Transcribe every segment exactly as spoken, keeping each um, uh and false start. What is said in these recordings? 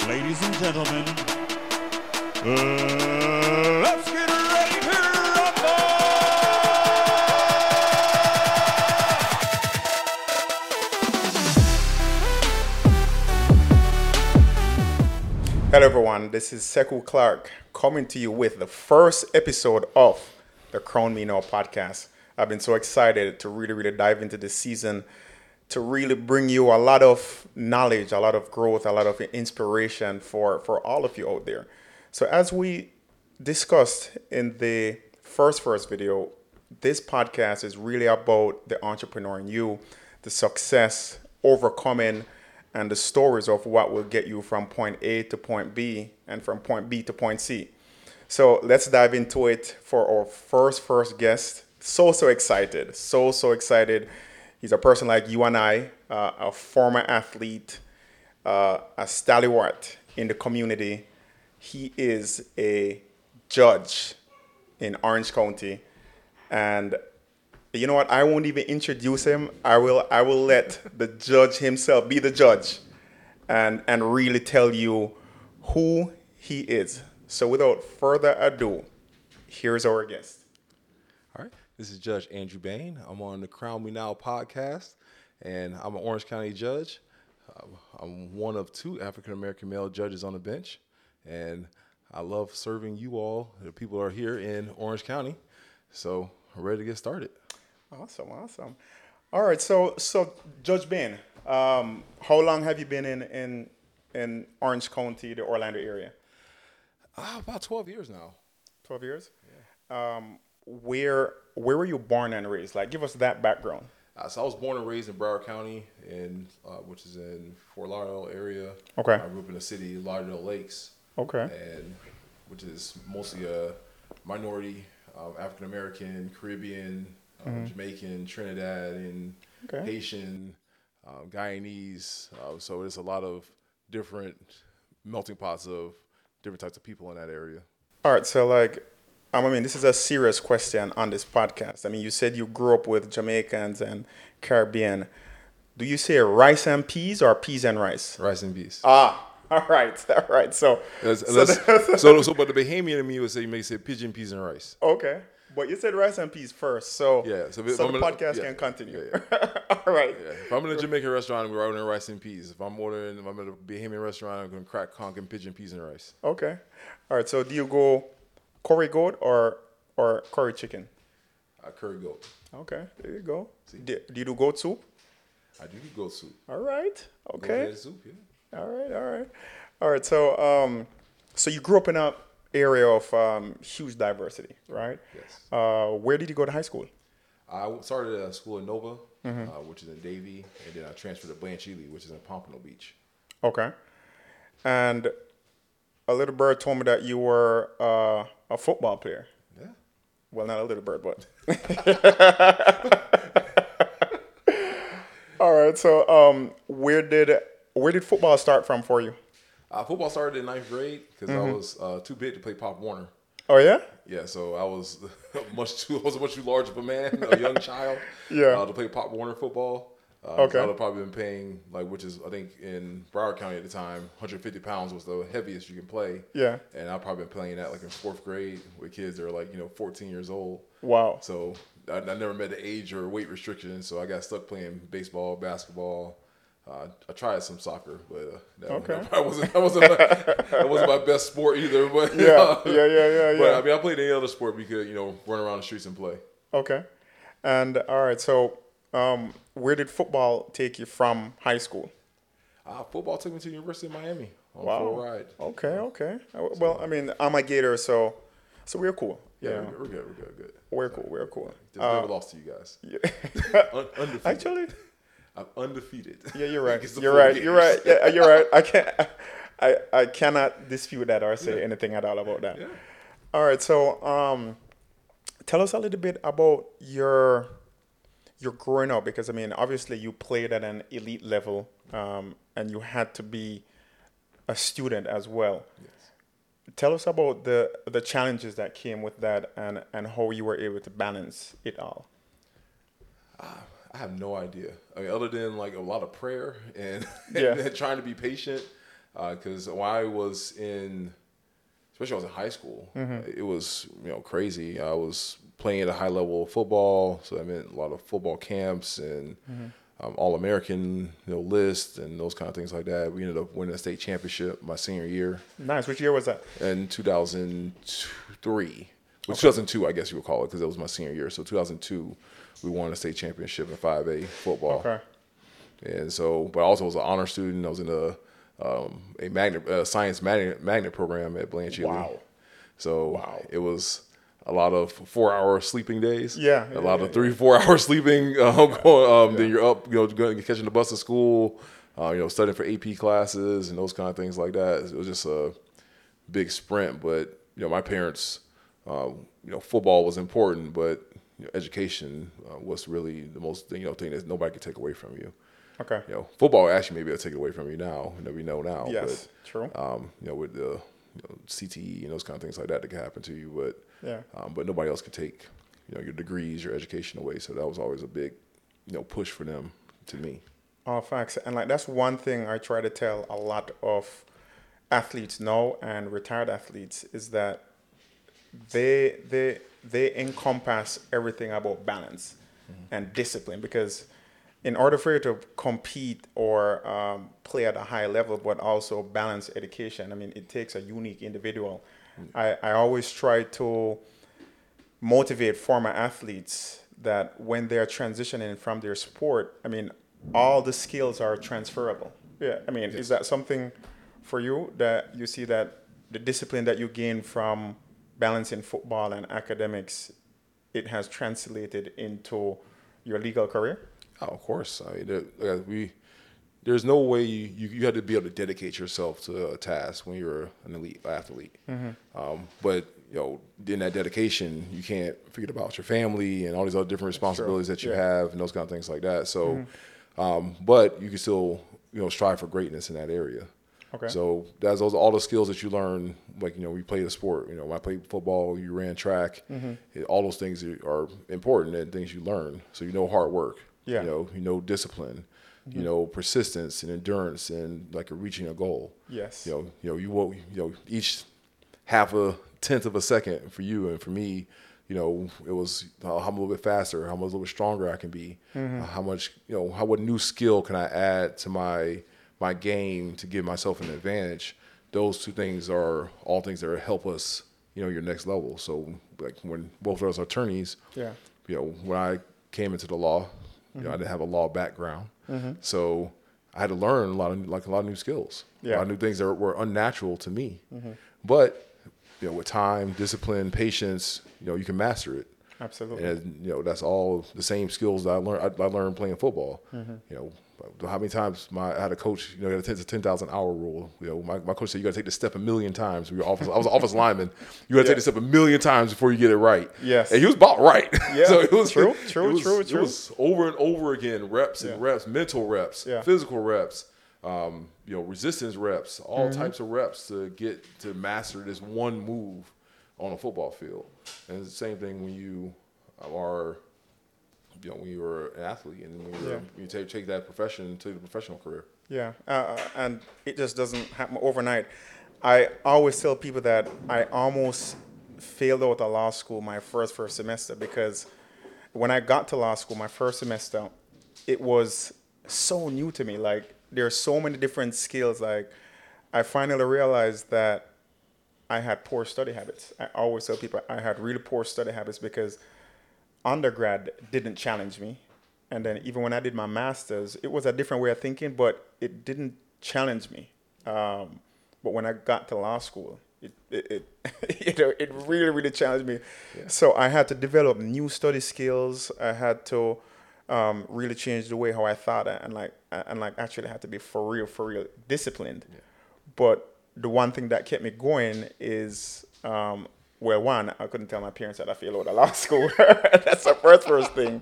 Ladies and gentlemen, uh, let's get ready to rumble! Hello everyone, this is Sekou Clark coming to you with the first episode of the Crown Me Now podcast. I've been so excited to really, really dive into this season, to really bring you a lot of knowledge, a lot of growth, a lot of inspiration for, for all of you out there. So as we discussed in the first first video, this podcast is really about the entrepreneur in you, the success, overcoming, and the stories of what will get you from point A to point B and from point B to point C. So let's dive into it for our first first guest. So, so excited. So, so excited. He's a person like you and I, uh, a former athlete, uh, a stalwart in the community. He is a judge in Orange County. And you know what? I won't even introduce him. I will I will let the judge himself be the judge and, and really tell you who he is. So without further ado, here's our guest. All right, this is Judge Andrew Bain. I'm on the Crown Me Now podcast, and I'm an Orange County judge. Uh, I'm one of two African-American male judges on the bench, and I love serving you all, the people who are here in Orange County. So I'm ready to get started. Awesome, awesome. All right, so so Judge Bain, um, how long have you been in, in, in Orange County, the Orlando area? Uh, about twelve years now. twelve years? Yeah. Um, where where were you born and raised? Like, give us that background. Uh, so I was born and raised in Broward County, in uh, which is in Fort Lauderdale area. Okay. I grew up in the city, Lauderdale Lakes. Okay. And which is mostly a minority, um, African American, Caribbean, um, Mm-hmm. Jamaican, Trinidad, and Okay. Haitian, um, Guyanese. Uh, so there's a lot of different melting pots of different types of people in that area. All right, so like, um, I mean, this is a serious question on this podcast. I mean, you said you grew up with Jamaicans and Caribbean. Do you say rice and peas or peas and rice? Rice and peas. Ah, all right, all right. So, Unless- so, unless- so, so, but the Bahamian in me would say you may say pigeon peas and rice. okay, but you said rice and peas first, so Yeah, so so, if the I'm in a- podcast yeah, can continue. yeah, all right. Yeah. If I'm in a Jamaican restaurant, we're ordering rice and peas. If I'm ordering, if I'm at a Bahamian restaurant, I'm going to crack conch and pigeon peas and rice. Okay. All right. So, do you go curry goat or or curry chicken? Uh, curry goat. Okay, there you go. See. Do, do you do goat soup? I do goat soup. All right. Goat Okay. head soup, yeah. All right, all right, all right. So, um, so you grew up in a area of um, huge diversity, right? Yes. Uh, where did you go to high school? I started at a school in Nova, Mm-hmm. uh, which is in Davie, and then I transferred to Blanche Ely, which is in Pompano Beach. Okay. And a little bird told me that you were uh, a football player. Yeah. Well, not a little bird, but. All right. So, um, where did where did football start from for you? Uh, football started in ninth grade because Mm-hmm. I was uh, too big to play Pop Warner. Oh yeah. Yeah, so I was much too I was much too large of a man, a young child, Yeah. uh, to play Pop Warner football. Uh, Okay. so I would have probably been paying like, which is I think in Broward County at the time, one hundred fifty pounds was the heaviest you can play. Yeah. And I've probably been playing that like in fourth grade with kids that are like you know fourteen years old. Wow. So I, I never met the age or weight restriction, so I got stuck playing baseball, basketball. Uh, I tried some soccer, but uh, that, Okay. that probably wasn't that wasn't my, that wasn't my best sport either. But Yeah. Yeah. Yeah. Yeah. but Yeah. I mean, I played any other sport we could, you know, run around the streets and play. Okay. And all right, so um, where did football take you from high school? Uh, football took me to the University of Miami on Wow. a full ride. Okay, okay. Uh, Well, I mean, I'm a Gator, so so we're cool. Yeah, Yeah, we're, we're good. We're good. Good. we're cool. We're cool. Just Uh, never lost to you guys. yeah. Un- undefeated. Actually, I'm undefeated. yeah, you're right. Against the You're right. Florida You're right. Gators. Yeah, you're right. I can't. I I cannot dispute that or say anything at all about that. Yeah. All right. So, um, tell us a little bit about your your growing up, because I mean, obviously, you played at an elite level, um, and you had to be a student as well. Yes. Tell us about the the challenges that came with that, and and how you were able to balance it all. I have no idea. I mean, other than like a lot of prayer and, Yeah. and trying to be patient. Because when I was in, especially when I was in high school, Mm-hmm. it was you know crazy. I was playing at a high level of football, so I meant a lot of football camps and Mm-hmm. um, All American you know list and those kind of things like that. We ended up winning a state championship my senior year Nice. Which year was that? in two thousand three. Well, two thousand two, I guess you would call it, because it was my senior year. So two thousand two, we won a state championship in five A football. Okay. And so, but I also was an honor student. I was in a um, a magnet uh, science magnet, magnet program at Blanchard. Wow. So Wow. it was a lot of four-hour sleeping days. Yeah, a yeah, lot yeah, of three, four-hour sleeping. Um, going, um, Then you're up, you know, going, catching the bus to school. Uh, you know, studying for A P classes and those kind of things like that. It was just a big sprint. But you know, my parents, uh, you know, football was important, but you know, education uh, was really the most you know thing that nobody could take away from you. Okay. You know, football actually maybe will take it away from you now, that we know now. Yes. But, True. Um, you know, with the you know, C T E and those kind of things like that that can happen to you, but Yeah. um, but nobody else could take you know your degrees, your education away. So that was always a big you know push for them to me. Oh, facts. And like that's one thing I try to tell a lot of athletes now and retired athletes is that they they they encompass everything about balance and discipline, because in order for you to compete or um, play at a high level but also balance education, I mean, it takes a unique individual. I, I always try to motivate former athletes that when they're transitioning from their sport, I mean, all the skills are transferable. Yeah, I mean, is that something for you that you see that the discipline that you gain from balancing football and academics, it has translated into your legal career? Oh, of course. I mean, there, uh, we there's no way you, you you had to be able to dedicate yourself to a task when you're an elite athlete. Um, but you know, in that dedication, you can't forget about your family and all these other different responsibilities that you Yeah. have and those kind of things like that. So, um, but you can still you know strive for greatness in that area. Okay. So that's those all the skills that you learn. Like you know, we played a sport. You know, when I played football, you ran track. It- all those things are are important and things you learn. So you know hard work. Yeah. You know, you know discipline. You know persistence and endurance and like reaching a goal. Yes. You know, you know you will you know each half a tenth of a second for you and for me. You know, it was uh, how I'm a little bit faster, how much a little bit stronger I can be, uh, how much you know, how what new skill can I add to my my game to give myself an advantage. Those two things are all things that help us, you know, your next level. So like when both of us are attorneys, Yeah. you know, when I came into the law, you know, I didn't have a law background, so I had to learn a lot of like a lot of new skills, a Yeah. lot of new things that were, were unnatural to me. But you know, with time, discipline, patience, you know, you can master it. Absolutely. And you know, that's all the same skills that I learned. I, I learned playing football. You know, how many times my I had a coach. You know, it's a ten thousand hour rule. You know, my, my coach said you got to take the step a million times. We were office, I was an office lineman. You got to Yeah. take the step a million times before you get it right. Yes. and he was about right. Yeah. so it was True, true, it was, true, It true. was over and over again, reps and Yeah. reps, mental reps, Yeah. physical reps. Um, you know, resistance reps, all Mm-hmm. types of reps to get to master this one move on a football field. And it's the same thing when you are, you know, when you were an athlete and when you're, Yeah. you take take that profession to the professional career. Yeah, uh, and it just doesn't happen overnight. I always tell people that I almost failed out of law school my first first semester, because when I got to law school my first semester, it was so new to me. Like there are so many different skills. Like I finally realized that I had poor study habits. I always tell people I had really poor study habits because undergrad didn't challenge me. And then even when I did my master's, it was a different way of thinking, but it didn't challenge me. Um, but when I got to law school, it it it, you know, it really, really challenged me. So I had to develop new study skills. I had to um, really change the way how I thought and like and like actually had to be for real, for real disciplined. But the one thing that kept me going is, um, well, one, I couldn't tell my parents that I failed out of law school. That's the first first thing.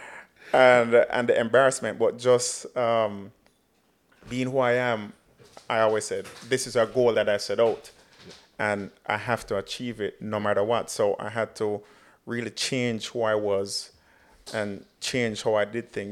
And and the embarrassment, but just um, being who I am, I always said, this is a goal that I set out, and I have to achieve it no matter what. So I had to really change who I was and change how I did things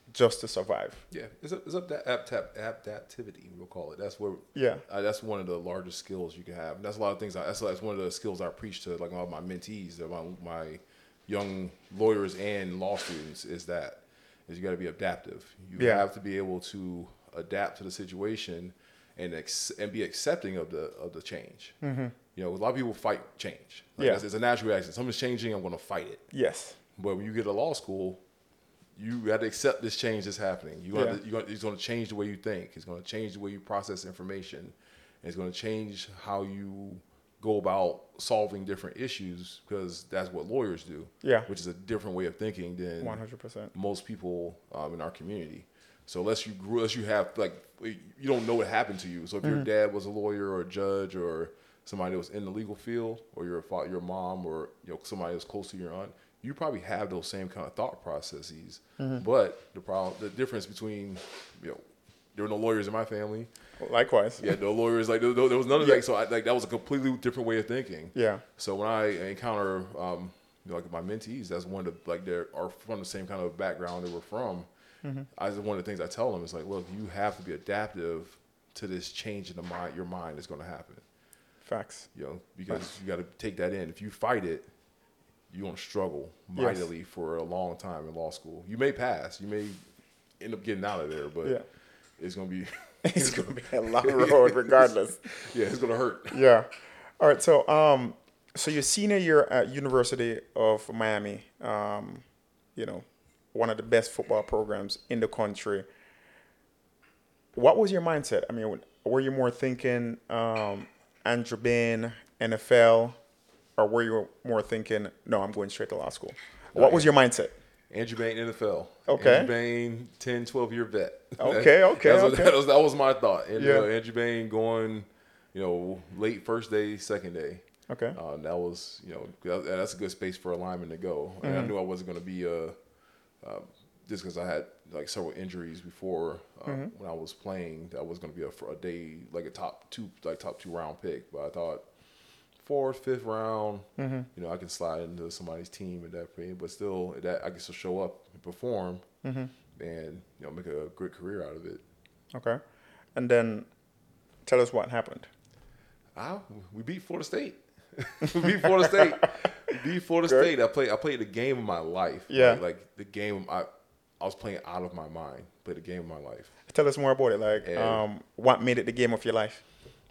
just to survive. Yeah, it's, a, it's up that adapt- adaptivity, we'll call it. That's where Yeah. uh, that's one of the largest skills you can have. And that's a lot of things. I, that's, that's one of the skills I preach to like all my mentees, my, my young lawyers and law students. Is that is you got to be adaptive. You Yeah. have to be able to adapt to the situation and ex- and be accepting of the of the change. Mm-hmm. You know, a lot of people fight change. Like Yeah. it's, it's a natural reaction. Something's changing, I'm going to fight it. Yes. But when you get to law school, you got to accept this change that's happening. You Yeah. to, you it's going to change the way you think. It's going to change the way you process information. And it's going to change how you go about solving different issues because that's what lawyers do. Yeah. Which is a different way of thinking than one hundred percent. most people um, in our community. So unless you grew, unless you have like, you don't know what happened to you. So if Mm-hmm. your dad was a lawyer or a judge or somebody that was in the legal field, or your fa- your mom or you know somebody that's close to your aunt, you probably have those same kind of thought processes. Mm-hmm. But the problem, the difference between, you know, there were no lawyers in my family. Likewise. Yeah, no lawyers. Like there, there was none of Yeah. that. So I, like that was a completely different way of thinking. Yeah. So when I encounter um, you know, like my mentees, that's one of the, like they are from the same kind of background they were from. Mm-hmm. I one of the things I tell them is like, look, you have to be adaptive to this change in the mind. Your mind is going to happen. Facts. You know, because Facts. You got to take that in. If you fight it, you're going to struggle Yes. mightily for a long time in law school. You may pass. You may end up getting out of there, but Yeah. it's going to be It's going to be a long road regardless. yeah, it's going to hurt. Yeah. All right. So, um, so your senior year at University of Miami, um, you know, one of the best football programs in the country. What was your mindset? I mean, were you more thinking um, Andrew Bain, N F L, or were you more thinking, no, I'm going straight to law school? What was your mindset? Andrew Bain, N F L. Okay. Andrew Bain, ten, twelve year vet. Okay, okay, That's what- okay. That, was, that was my thought. And, Yeah. you know, Andrew Bain going, you know, late first day, second day. Okay. Uh, that was, you know, that, that's a good space for a lineman to go. And Mm-hmm. I knew I wasn't going to be a, uh, just because I had like several injuries before uh, Mm-hmm. when I was playing, that was going to be a, for a day, like a top two, like top two round pick. But I thought fourth, fifth round, Mm-hmm. you know, I can slide into somebody's team at that point, but still, that I can still show up and perform Mm-hmm. and, you know, make a great career out of it. Okay. And then tell us what happened. Ah, we beat Florida State. we beat Florida State. We beat Florida Good. State. I played. I played the game of my life. Yeah. Like, like the game. I I was playing out of my mind. Played the game of my life. Tell us more about it. Like, And- um, what made it the game of your life?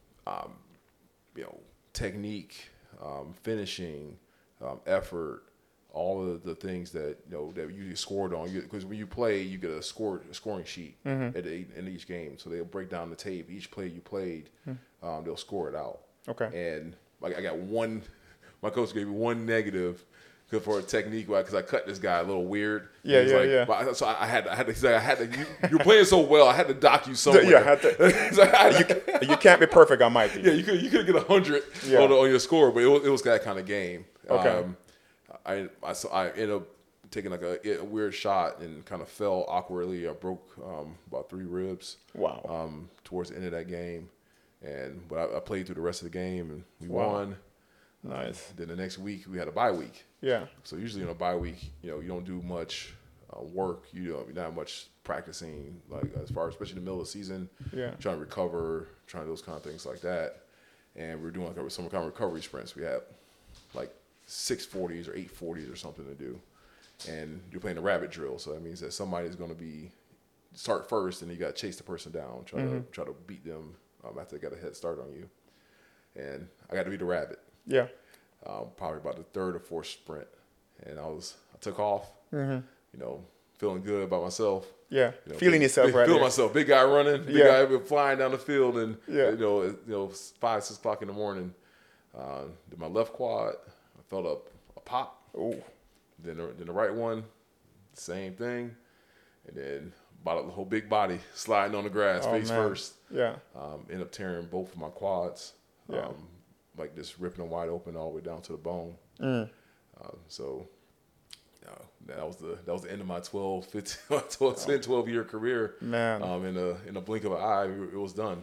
You know, technique, um, finishing, um, effort, all of the things that you know that you scored on. Because when you play, you get a score a scoring sheet Mm-hmm. at the, in each game. So they'll break down the tape. Each play you played, Hmm. um, they'll score it out. Okay. And like I got one, my coach gave me one negative good for a technique because I cut this guy a little weird. Yeah, He was yeah, like, yeah. but I, so I had, I had to, he's like, I had to. You, you're playing so well, I had to dock you somewhere. Yeah, I had to- So I had to- You can't be perfect on my team. yeah, you could you could get a hundred Yeah. on, on your score, but it was, it was that kind of game. Okay. Um, I I, so I ended up taking like a, a weird shot and kind of fell awkwardly. I broke um, about three ribs. Wow. Um, towards the end of that game, and but I, I played through the rest of the game and we Wow. won. Nice. Then the next week we had a bye week. Yeah. So usually in a bye week, you know, you don't do much uh, work. You know, you're not much practicing, like as far, especially in the middle of the season. Yeah. Trying to recover, trying to do those kind of things like that. And we're doing like a, some kind of recovery sprints. We had like six forties or eight forties or something to do. And you're playing a rabbit drill, so that means that somebody's going to be start first, and you got to chase the person down, try Mm-hmm. to try to beat them um, after they got a head start on you. And I got to be the rabbit. Yeah. Um, probably about the third or fourth sprint, and I was I took off, Mm-hmm. you know, feeling good about myself. Yeah. You know, Feeling big- yourself big, right feeling there. myself, big guy running, big Yeah. guy flying down the field, and Yeah. you know, you know, five six o'clock in the morning. Uh, did my left quad, I felt up a pop. Ooh. Then the, then the right one, same thing, and then about the whole big body sliding on the grass Oh, face man. first. Yeah. Um, end up tearing both of my quads. Yeah. Um, like just ripping them wide open all the way down to the bone. Mm. Uh, so uh, that was the that was the end of my twelve, fifteen, twelve, ten, twelve year career. Man. Um, in a in a blink of an eye, it was done.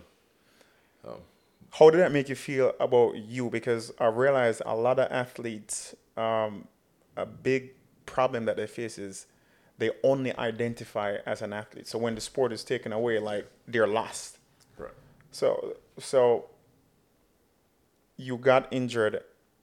How did that make you feel about you? Because I realized a lot of athletes, um, a big problem that they face is they only identify as an athlete. So when the sport is taken away, like they're lost. Right. So so you got injured.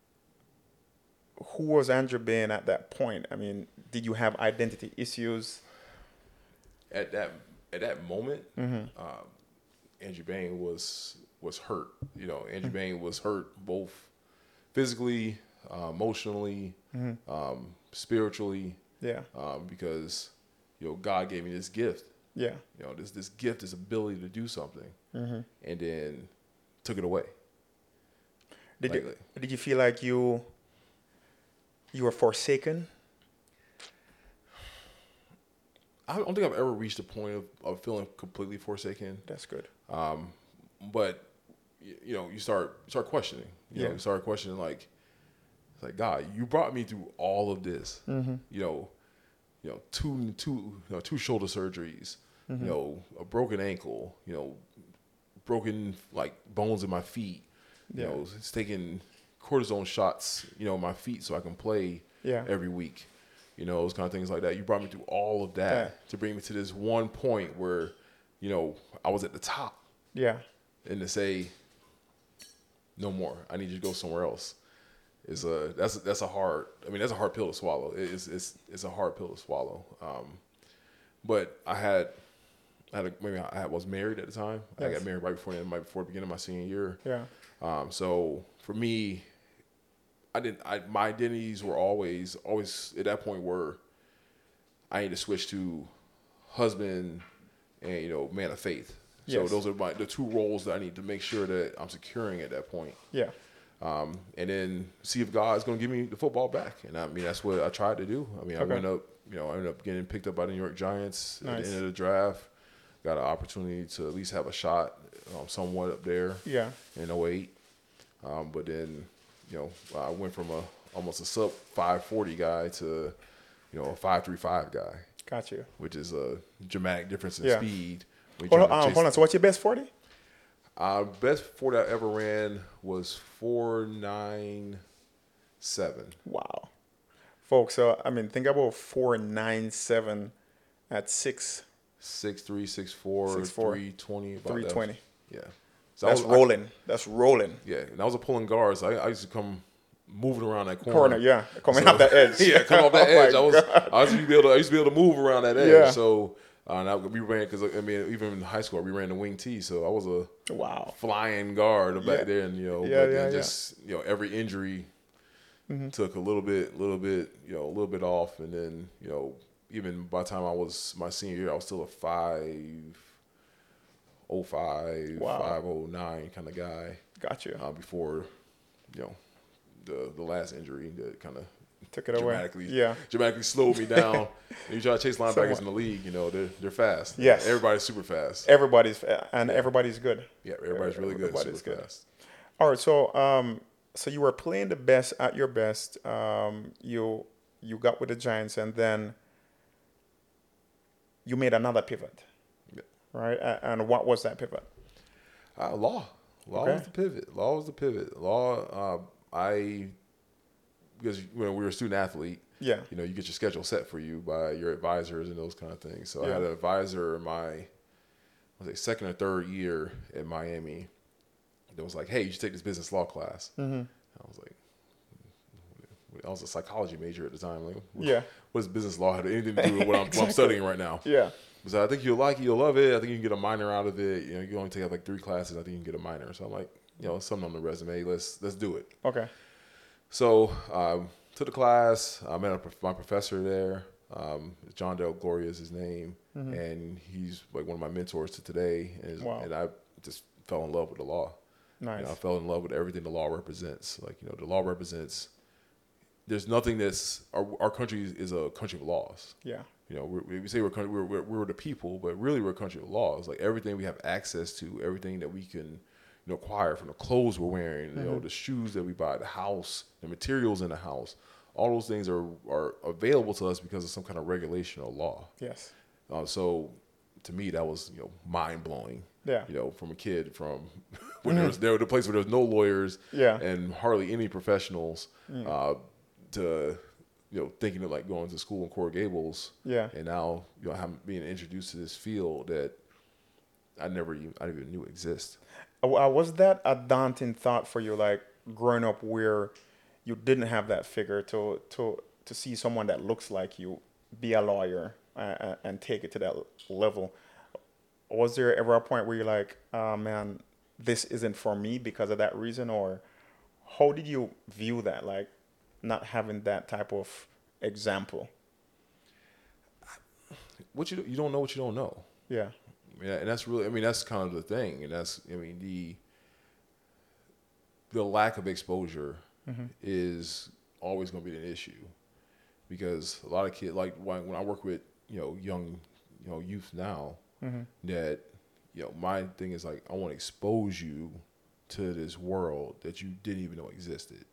Who was Andrew Bain at that point? I mean, did you have identity issues? At that at that moment, Mm-hmm. um, Andrew Bain was was hurt. You know, Andrew mm-hmm. Bain was hurt both physically, uh, emotionally, mm-hmm. um, spiritually. Yeah. Um, because you know God gave me this gift. Yeah. You know this this gift, this ability to do something, mm-hmm. and then took it away. Did like, you did you feel like you you were forsaken? I don't think I've ever reached a point of, of feeling completely forsaken. That's good. Um, but you, you know, you start start questioning. You yeah. know, you start questioning like, like God, you brought me through all of this. Mm-hmm. You know, you know, two two you know two shoulder surgeries. Mm-hmm. You know, a broken ankle. You know, broken like bones in my feet. You yeah. know, it's taking cortisone shots. You know, my feet so I can play. Yeah. Every week. You know, those kind of things like that. You brought me through all of that yeah. to bring me to this one point where, you know, I was at the top. Yeah. And to say, no more. I need you to go somewhere else. Is a that's that's a hard. I mean, that's a hard pill to swallow. It's it's it's a hard pill to swallow. Um, but I had, I had a, maybe I had, was married at the time. Yes. I got married right before right before the beginning of my senior year. Yeah. Um, so for me. I didn't. I, my identities were always, always at that point where I need to switch to husband and you know man of faith. So yes. those are my the two roles that I need to make sure that I'm securing at that point. Yeah. Um, and then see if God's going to give me the football back. And I mean that's what I tried to do. I mean okay. I went up. You know I ended up getting picked up by the New York Giants nice. At the end of the draft. Got an opportunity to at least have a shot, um, somewhat up there. Yeah. In oh eight, um, but then. You know, I went from a almost a sub five forty guy to, you know, a five three five guy. Got you. Which is a dramatic difference in yeah. speed. Hold on, um, hold on. So what's your best forty? Uh, best forty I ever ran was four nine seven. Wow. Folks, so, I mean, think about four nine seven at six. six three, six four, six four, three twenty. three twenty. Yeah. So That's was, rolling. I, That's rolling. Yeah, and I was a pulling guard, so I, I used to come moving around that corner. Corner, yeah, coming so, off that edge. yeah, come off that oh edge. I was, God. I used to be able to, I used to be able to move around that edge. Yeah. So, uh, and I, we ran because I mean, even in high school, we ran the wing T. So I was a wow flying guard back yeah. there, and you know, yeah, but yeah, just yeah. you know, every injury mm-hmm. took a little bit, little bit, you know, a little bit off, and then you know, even by the time I was my senior year, I was still a five. oh five, wow. five oh nine kind of guy. Gotcha. Uh, before, you know, the the last injury that kind of took it dramatically, away. Yeah. dramatically slowed me down. And you try to chase linebackers Somewhat. in the league, you know, they're they're fast. Yes. Everybody's super fast. Everybody's and yeah. everybody's good. Yeah, everybody's really good. Everybody's super good. Fast. All right, so um, so you were playing the best at your best. Um, you you got with the Giants, and then you made another pivot. Yeah. Right, and what was that pivot? Uh, law. Law okay. was the pivot. Law was the pivot. Law. Uh, I because when we were a student athlete, yeah, you know, you get your schedule set for you by your advisors and those kind of things. So yeah. I had an advisor in my, I was like second or third year at Miami. That was like, hey, you should take this business law class. Mm-hmm. I was like, I was a psychology major at the time. Like, what, yeah, what does business law have anything to do with what I'm, exactly. what I'm studying right now? Yeah. So I think you'll like it, you'll love it. I think you can get a minor out of it. You know, you only take like three classes. I think you can get a minor. So I'm like, you know, something on the resume. Let's let's do it. Okay. So um, took the class. I met a, my professor there. Um, John Del Gloria is his name, mm-hmm. and he's like one of my mentors to today. And, wow. and I just fell in love with the law. Nice. You know, I fell in love with everything the law represents. Like, you know, the law represents. There's nothing that's our our country is a country of laws. Yeah. You know, we're, we say we're, we're we're we're the people, but really we're a country of laws. Like everything we have access to, everything that we can, you know, acquire from the clothes we're wearing, mm-hmm. you know, the shoes that we buy, the house, the materials in the house, all those things are are available to us because of some kind of regulation or law. Yes. Uh, so, to me, that was you know mind blowing. Yeah. You know, from a kid from when mm-hmm. there was there was a place where there was no lawyers. Yeah. And hardly any professionals. Mm. Uh, to you know, thinking of like going to school in Coral Gables. Yeah. And now, you know, I'm being introduced to this field that I never even, I didn't even knew exist. Uh, Was that a daunting thought for you, like growing up where you didn't have that figure to to to see someone that looks like you be a lawyer uh, and take it to that level? Was there ever a point where you're like, oh man, this isn't for me because of that reason? Or how did you view that, like not having that type of example? What you you don't know what you don't know. Yeah. Yeah, and that's really, I mean, that's kind of the thing, and that's, I mean, the the lack of exposure mm-hmm. is always going to be an issue, because a lot of kids, like when, when I work with, you know, young, you know, youth now, mm-hmm. that, you know, my thing is like, I want to expose you to this world that you didn't even know existed.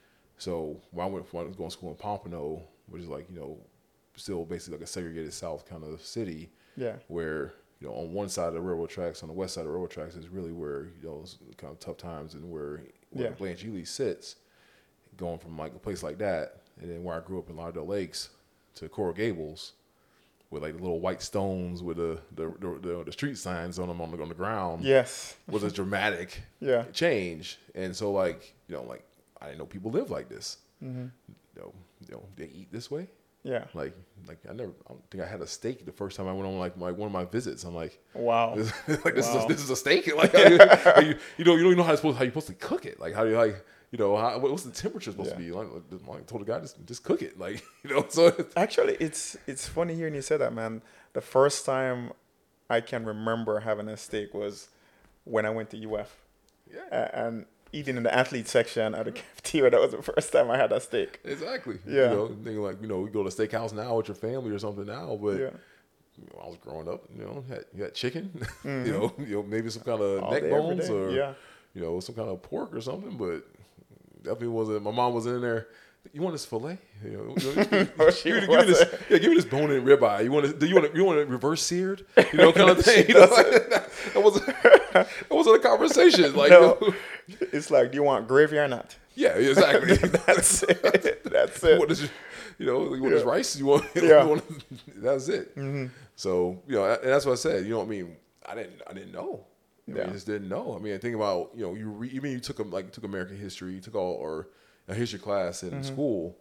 So when I went, when I was going to school in Pompano, which is like, you know, still basically like a segregated South kind of city, yeah, where, you know, on one side of the railroad tracks, on the west side of the railroad tracks is really where, you know, it's kind of tough times, and where, where yeah. Blanche Ely sits, going from like a place like that, and then where I grew up in Lauderdale Lakes to Coral Gables, with like the little white stones with the the the, the, the street signs on them on the, on the ground. Yes. Was a dramatic yeah. change. And so like, you know, like I didn't know people live like this. Mm-hmm. You know, you know, they eat this way. Yeah. Like, like I never, I don't think I had a steak the first time I went on like my one of my visits. I'm like, wow, this, like this wow. is a, this is a steak. Like, you, you, you know, you don't even know how to supposed how you supposed to cook it. Like, how do you like, you know, how, what's the temperature supposed yeah. to be? Like, I told the guy just just cook it. Like, you know. So it's, actually, it's it's funny hearing you say that, man. The first time I can remember having a steak was when I went to U F. Yeah. Uh, and. Eating in the athlete section at the cafeteria, that was the first time I had a steak. Exactly. Yeah. You know, thinking like, you know, we go to a steakhouse now with your family or something now, but yeah. you know, I was growing up, you know, had, you had chicken, mm-hmm. you know, you know, maybe some kind of All neck bones or, yeah. you know, some kind of pork or something, but definitely wasn't, my mom was in there. You want this fillet? You know, you know, oh, give, me, give me this, yeah, give me this bone in ribeye. You want it? Do you want it? You want it reverse seared? You know, kind of thing. You know, like, that, that wasn't that wasn't a conversation. Like, no, you know, it's like, do you want gravy or not? Yeah, exactly. That's it. That's it. What is, you know, you want yeah. this rice? You want? Yeah. You want, that's it. Mm-hmm. So you know, and that's what I said. You know what I mean? I didn't. I didn't know. I, mean, yeah. I just didn't know. I mean, I think about, you know, you re, you mean you took a, like took American history, you took all or a history class in mm-hmm. school.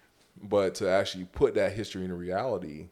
But to actually put that history into reality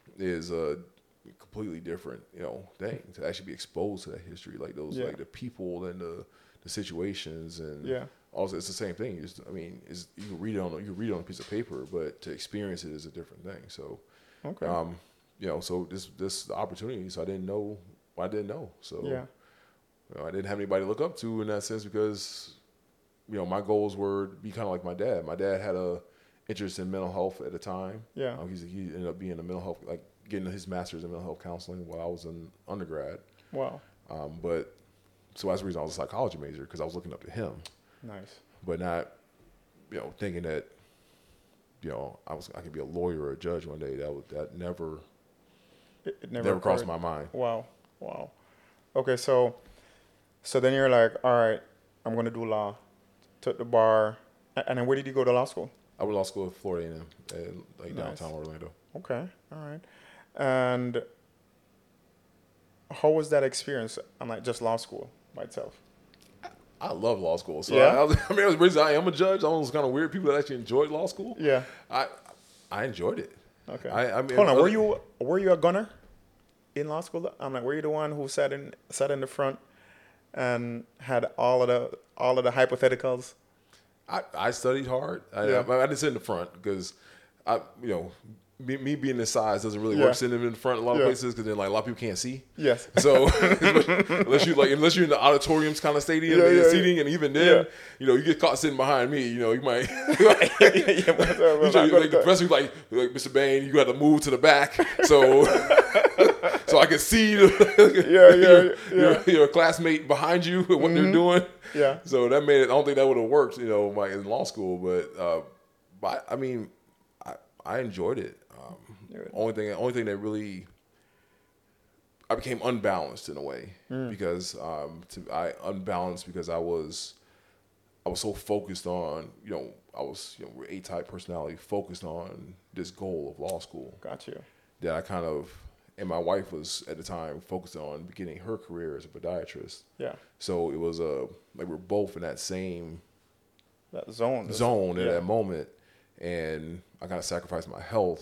is a completely different, you know, thing. To actually be exposed to that history, like those, yeah. like the people and the, the situations, and yeah. also it's the same thing. It's, I mean, it's, you can read it on you can read it on a piece of paper, but to experience it is a different thing. So, okay, um, you know, so this this opportunity. So I didn't know. I didn't know. So yeah, you know, I didn't have anybody to look up to in that sense, because, you know, my goals were to be kind of like my dad. My dad had a interest in mental health at the time. Yeah. Um, he's, he ended up being a mental health, like getting his master's in mental health counseling while I was in undergrad. Wow. Um, but so that's the reason I was a psychology major, because I was looking up to him. Nice. But not, you know, thinking that, you know, I was I could be a lawyer or a judge one day. That would, that never, it, it never, never crossed my mind. Wow. Wow. Okay, so so then you're like, all right, I'm going to do law. Took the bar. And then where did you go to law school? I went to law school at Florida A and M, like nice. downtown Orlando. Okay, all right. And how was that experience? I'm like just law school by itself. I, I love law school. So yeah. I, I, was, I mean, the reason I am a judge. I'm those kind of weird people that actually enjoyed law school. Yeah. I I enjoyed it. Okay. I, I mean, hold on. Were you were you a gunner in law school? I'm like, were you the one who sat in sat in the front and had all of the all of the hypotheticals? I, I studied hard. I, yeah. I, I didn't sit in the front because, I you know, me, me being this size doesn't really yeah. work sitting in the front a lot of yeah. places, because then like a lot of people can't see. Yes. So unless you like unless you're in the auditoriums kind of stadium yeah, yeah, seating, yeah. and even then, yeah. you know, you get caught sitting behind me. You know, you might. yeah, yeah, but, uh, you try, like, the rest of you like, like Mister Bain, you got to move to the back so so I can see the, yeah, yeah, your, yeah. Your, your classmate behind you and what mm-hmm. they're doing. Yeah. So that made it. I don't think that would have worked, you know, like in law school. But, uh, but I mean, I, I enjoyed it. Um, only thing, only thing that really, I became unbalanced in a way mm. because um, to, I unbalanced because I was I was so focused on, you know, I was, you know, A-type personality, focused on this goal of law school. Got you. That I kind of, and my wife was at the time focused on beginning her career as a podiatrist. Yeah. So it was a, like we're both in that same That zone. zone at yeah. that moment. And I kind of sacrificed my health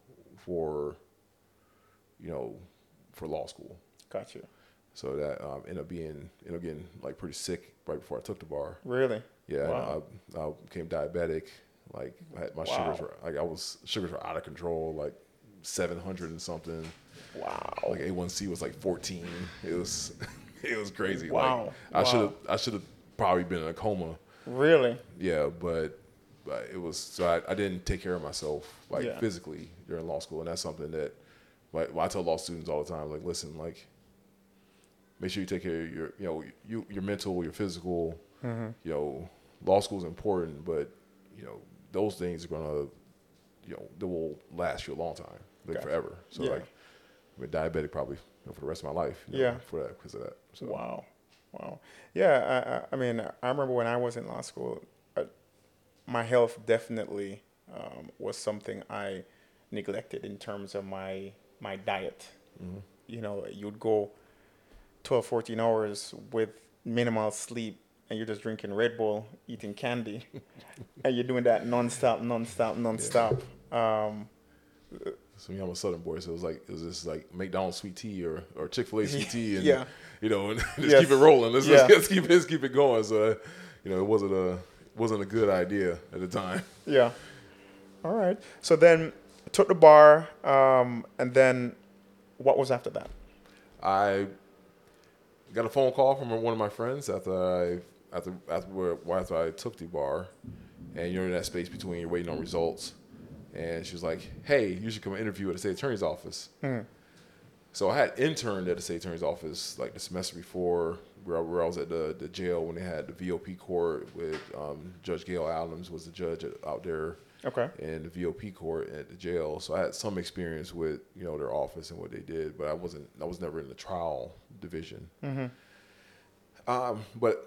for, you know, for law school. Got you. So that um, ended up being, ended up getting like pretty sick right before I took the bar. Really? Yeah, Wow. I, I became diabetic. Like I had, my Wow. sugars were like I was sugars were out of control, like seven hundred and something. Wow. Like A one C was like fourteen. It was it was crazy. Wow. Like I Wow. should have I should have probably been in a coma. Really? Yeah, but, but it was so I, I didn't take care of myself like Yeah. physically during law school, and that's something that like well, I tell law students all the time. Like, listen, like make sure you take care of your you know you your mental, your physical. Mm-hmm. You know, law school is important, but you know those things are gonna you know they will last you a long time, like Gotcha. forever. So Yeah. like, I'm diabetic probably you know, for the rest of my life. You know, Yeah. for that because of that. So Wow. Wow. Yeah, I, I, I mean, I remember when I was in law school, uh, my health definitely um, was something I neglected in terms of my my diet. Mhm. You know, you'd go twelve, fourteen hours with minimal sleep, and you're just drinking Red Bull, eating candy, and you're doing that nonstop, nonstop, nonstop. Um, So me, I'm a Southern boy, so it was like it was just like McDonald's sweet tea or, or Chick Fil A sweet tea, and Yeah. you know, and just Yes. keep it rolling. Let's, Yeah. let's keep let's keep it going. So, you know, it wasn't a wasn't a good idea at the time. Yeah. All right. So then took the bar, um, and then what was after that? I got a phone call from one of my friends after I after after after I took the bar, and you're in that space between you're waiting on results, and she was like, "Hey, you should come interview at the state attorney's office." Hmm. So I had interned at the state attorney's office like the semester before, where I, where I was at the, the jail when they had the V O P court with um, Judge Gail Adams was the judge at, out there Okay. in the V O P court at the jail. So I had some experience with you know their office and what they did, but I wasn't I was never in the trial division. Mm-hmm. Um, but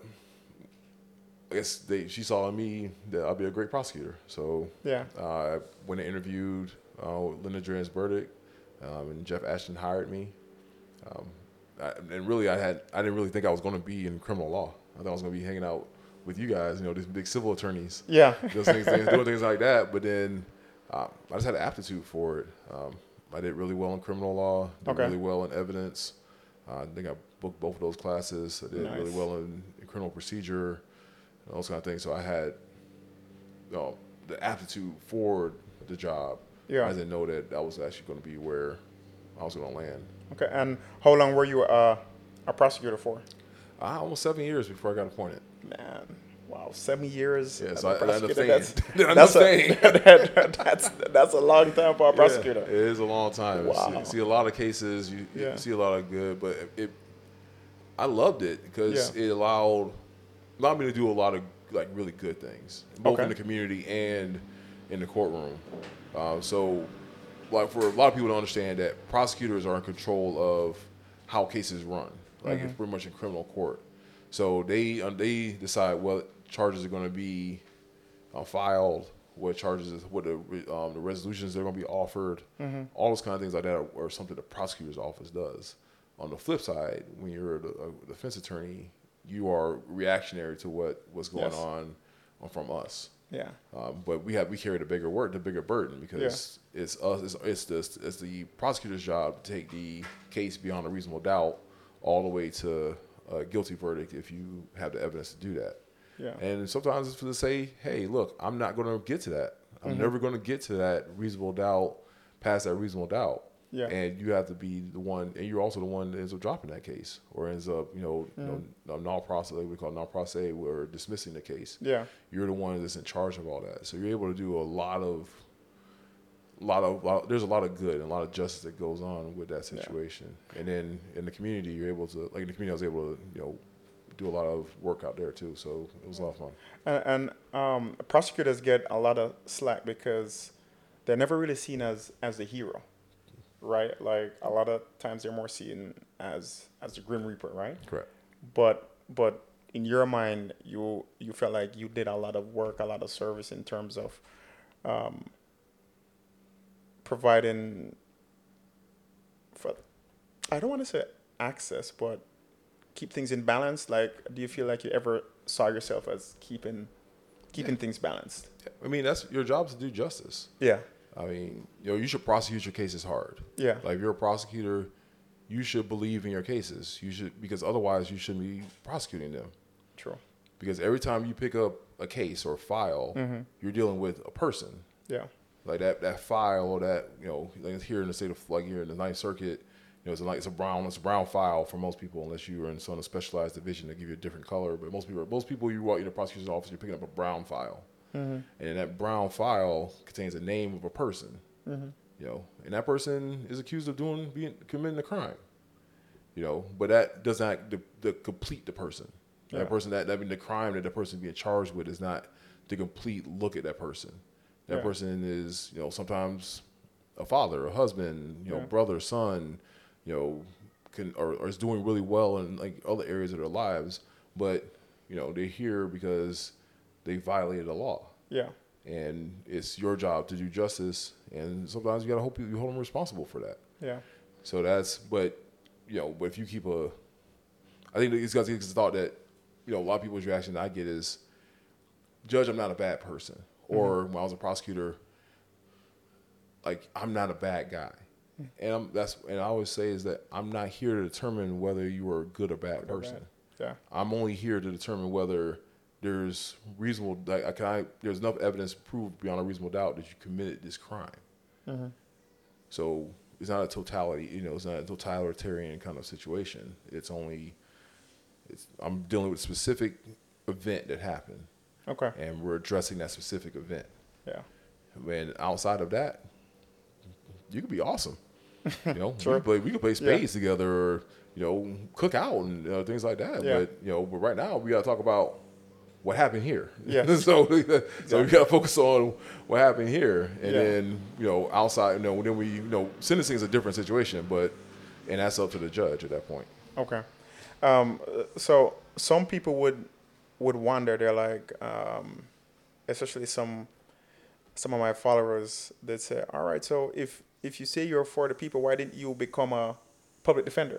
I guess they she saw in me that I'd be a great prosecutor. So Yeah. uh, when they interviewed uh, Linda Drans Burdick, um, and Jeff Ashton hired me. Um, I, and really, I had I didn't really think I was going to be in criminal law. I thought I was going to be hanging out with you guys, you know, these big civil attorneys, Yeah. those things, things, doing things like that. But then um, I just had an aptitude for it. Um, I did really well in criminal law. Did Okay. really well in evidence. Uh, I think I booked both of those classes. I did Nice. really well in, in criminal procedure, and those kind of things. So I had you know, the aptitude for the job. Yeah. I didn't know that that was actually going to be where I was going to land. Okay. And how long were you uh, a prosecutor for? Uh, almost seven years before I got appointed. Man, wow, seven years. Yeah, as so a I, I ended up prosecutor, staying. That's, I ended up that's, staying. a, that, that's that's a long time for a prosecutor. Yeah, it is a long time. Wow. You see, see a lot of cases. You, you Yeah. see a lot of good, but it, it I loved it because Yeah. it allowed allowed me to do a lot of like really good things, both Okay. in the community and in the courtroom. Uh, so, like for a lot of people to understand that prosecutors are in control of how cases run. Like Mm-hmm. it's pretty much in criminal court. So they uh, they decide what charges are going to be uh, filed, what charges, is, what the re- um, the resolutions they're going to be offered, Mm-hmm. all those kind of things like that are, are something the prosecutor's office does. On the flip side, when you're a, a defense attorney, you are reactionary to what was going Yes. on uh, from us. Yeah. Um, but we have we carry the bigger work, the bigger burden because it's us. It's, it's the it's the prosecutor's job to take the case beyond a reasonable doubt, all the way to a guilty verdict if you have the evidence to do that. Yeah. And sometimes it's for to say, hey, look, I'm not going to get to that. I'm Mm-hmm. never going to get to that reasonable doubt, past that reasonable doubt. Yeah. And you have to be the one, and you're also the one that ends up dropping that case, or ends up, you know, Mm-hmm. you know, non process, we call non process, or dismissing the case. Yeah. You're the one that's in charge of all that, so you're able to do a lot of, lot of, lot, there's a lot of good and a lot of justice that goes on with that situation. And then in the community, you're able to, like in the community, I was able to, you know, do a lot of work out there too. So it was a lot of fun. And, and um, prosecutors get a lot of slack because they're never really seen as as the hero, right? Like a lot of times they're more seen as as the grim reaper, right? Correct. But but in your mind, you you felt like you did a lot of work, a lot of service in terms of um, providing for, I don't want to say access, but keep things in balance. Like, do you feel like you ever saw yourself as keeping keeping Yeah. things balanced? I mean, that's your job, is to do justice. Yeah. I mean, you know, you should prosecute your cases hard. Yeah. Like, if you're a prosecutor, you should believe in your cases. You should, because otherwise you shouldn't be prosecuting them. True. Because every time you pick up a case or a file, Mm-hmm. you're dealing with a person. Yeah. Like that, that file or that, you know, like here in the state of, like here in the Ninth Circuit, you know, it's a, like, it's a brown, it's a brown file for most people, unless you are in some specialized division that give you a different color. But most people, most people you walk in the prosecutor's office, you're picking up a brown file. Mm-hmm. And that brown file contains a name of a person, Mm-hmm. you know, and that person is accused of doing, being, committing a crime, you know, but that does not the, the complete the person. Yeah. That person, that, that mean the crime that the person being charged with is not the complete look at that person. That Yeah. person is, you know, sometimes a father, a husband, you know, Yeah. brother, son, you know, can or, or is doing really well in like other areas of their lives, but you know, they're here because they violated the law. Yeah. And it's your job to do justice, and sometimes you gotta hope you, you hold them responsible for that. Yeah. So that's, but you know, but if you keep a, I think these guys get this thought that, you know, a lot of people's reaction I get is, Judge, I'm not a bad person, or Mm-hmm. when I was a prosecutor, like I'm not a bad guy, and I'm that's and I always say is that I'm not here to determine whether you are a good or bad Good or person. bad. Yeah. I'm only here to determine whether there's reasonable, like, I can I, there's enough evidence to prove beyond a reasonable doubt that you committed this crime. Mm-hmm. So it's not a totality, you know, it's not a totalitarian kind of situation. It's only, it's, I'm dealing with a specific event that happened, Okay. and we're addressing that specific event. Yeah. And outside of that, you could be awesome. You know, Sure. we could play, we could play spades together, or you know, cook out and uh, things like that. Yeah. But you know, but right now we got to talk about what happened here. Yes. so, so we got to focus on what happened here, and Yeah. then you know, outside, you know, then we, you know, sentencing is a different situation, but and that's up to the judge at that point. Okay. Um, so some people would would wonder. They're like, um, especially some some of my followers. They'd say, "All right, so if if you say you're for the people, why didn't you become a public defender?"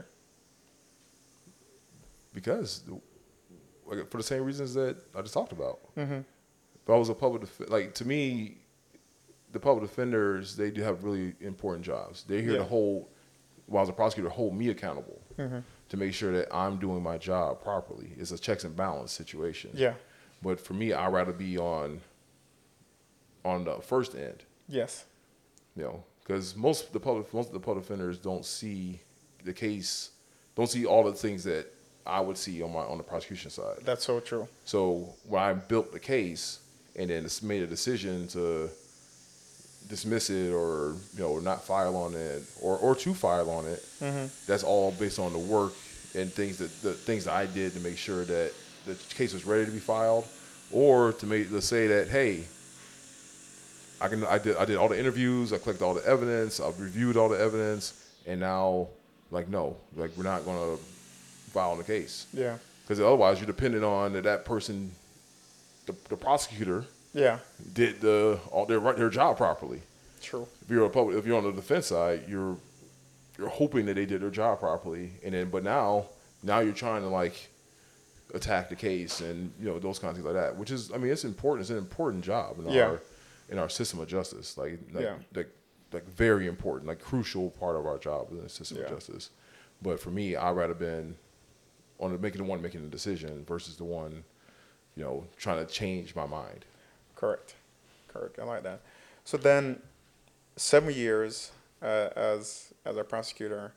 Because like, for the same reasons that I just talked about. Mm-hmm. If I was a public def- like to me, the public defenders, they do have really important jobs. They're here Yeah. to hold, while as a prosecutor, hold me accountable Mm-hmm. to make sure that I'm doing my job properly. It's a checks and balance situation. Yeah. But for me, I'd rather be on on the first end, Yes. you know, because most of the public most of the public defenders don't see the case, don't see all the things that I would see on my on the prosecution side. That's so true. So when I built the case and then made a decision to dismiss it or you know not file on it or, or to file on it, Mm-hmm. that's all based on the work and things that the things that I did to make sure that the case was ready to be filed, or to make to say that hey, I can I did I did all the interviews, I collected all the evidence, I've reviewed all the evidence, and now like no, like we're not gonna file on the case. Yeah. Because otherwise, you're dependent on that that person, the, the prosecutor, Yeah. did the all their their job properly. True. If you're a public, if you're on the defense side, you're you're hoping that they did their job properly, and then but now now you're trying to like attack the case and you know those kinds of things like that, which is I mean it's important. It's an important job in Yeah. our in our system of justice. Like like, Yeah. like like very important, like crucial part of our job in the system Yeah. of justice. But for me, I'd rather been on the making the one making the decision versus the one, you know, trying to change my mind. Correct. Correct. I like that. So then, seven years uh, as as a prosecutor,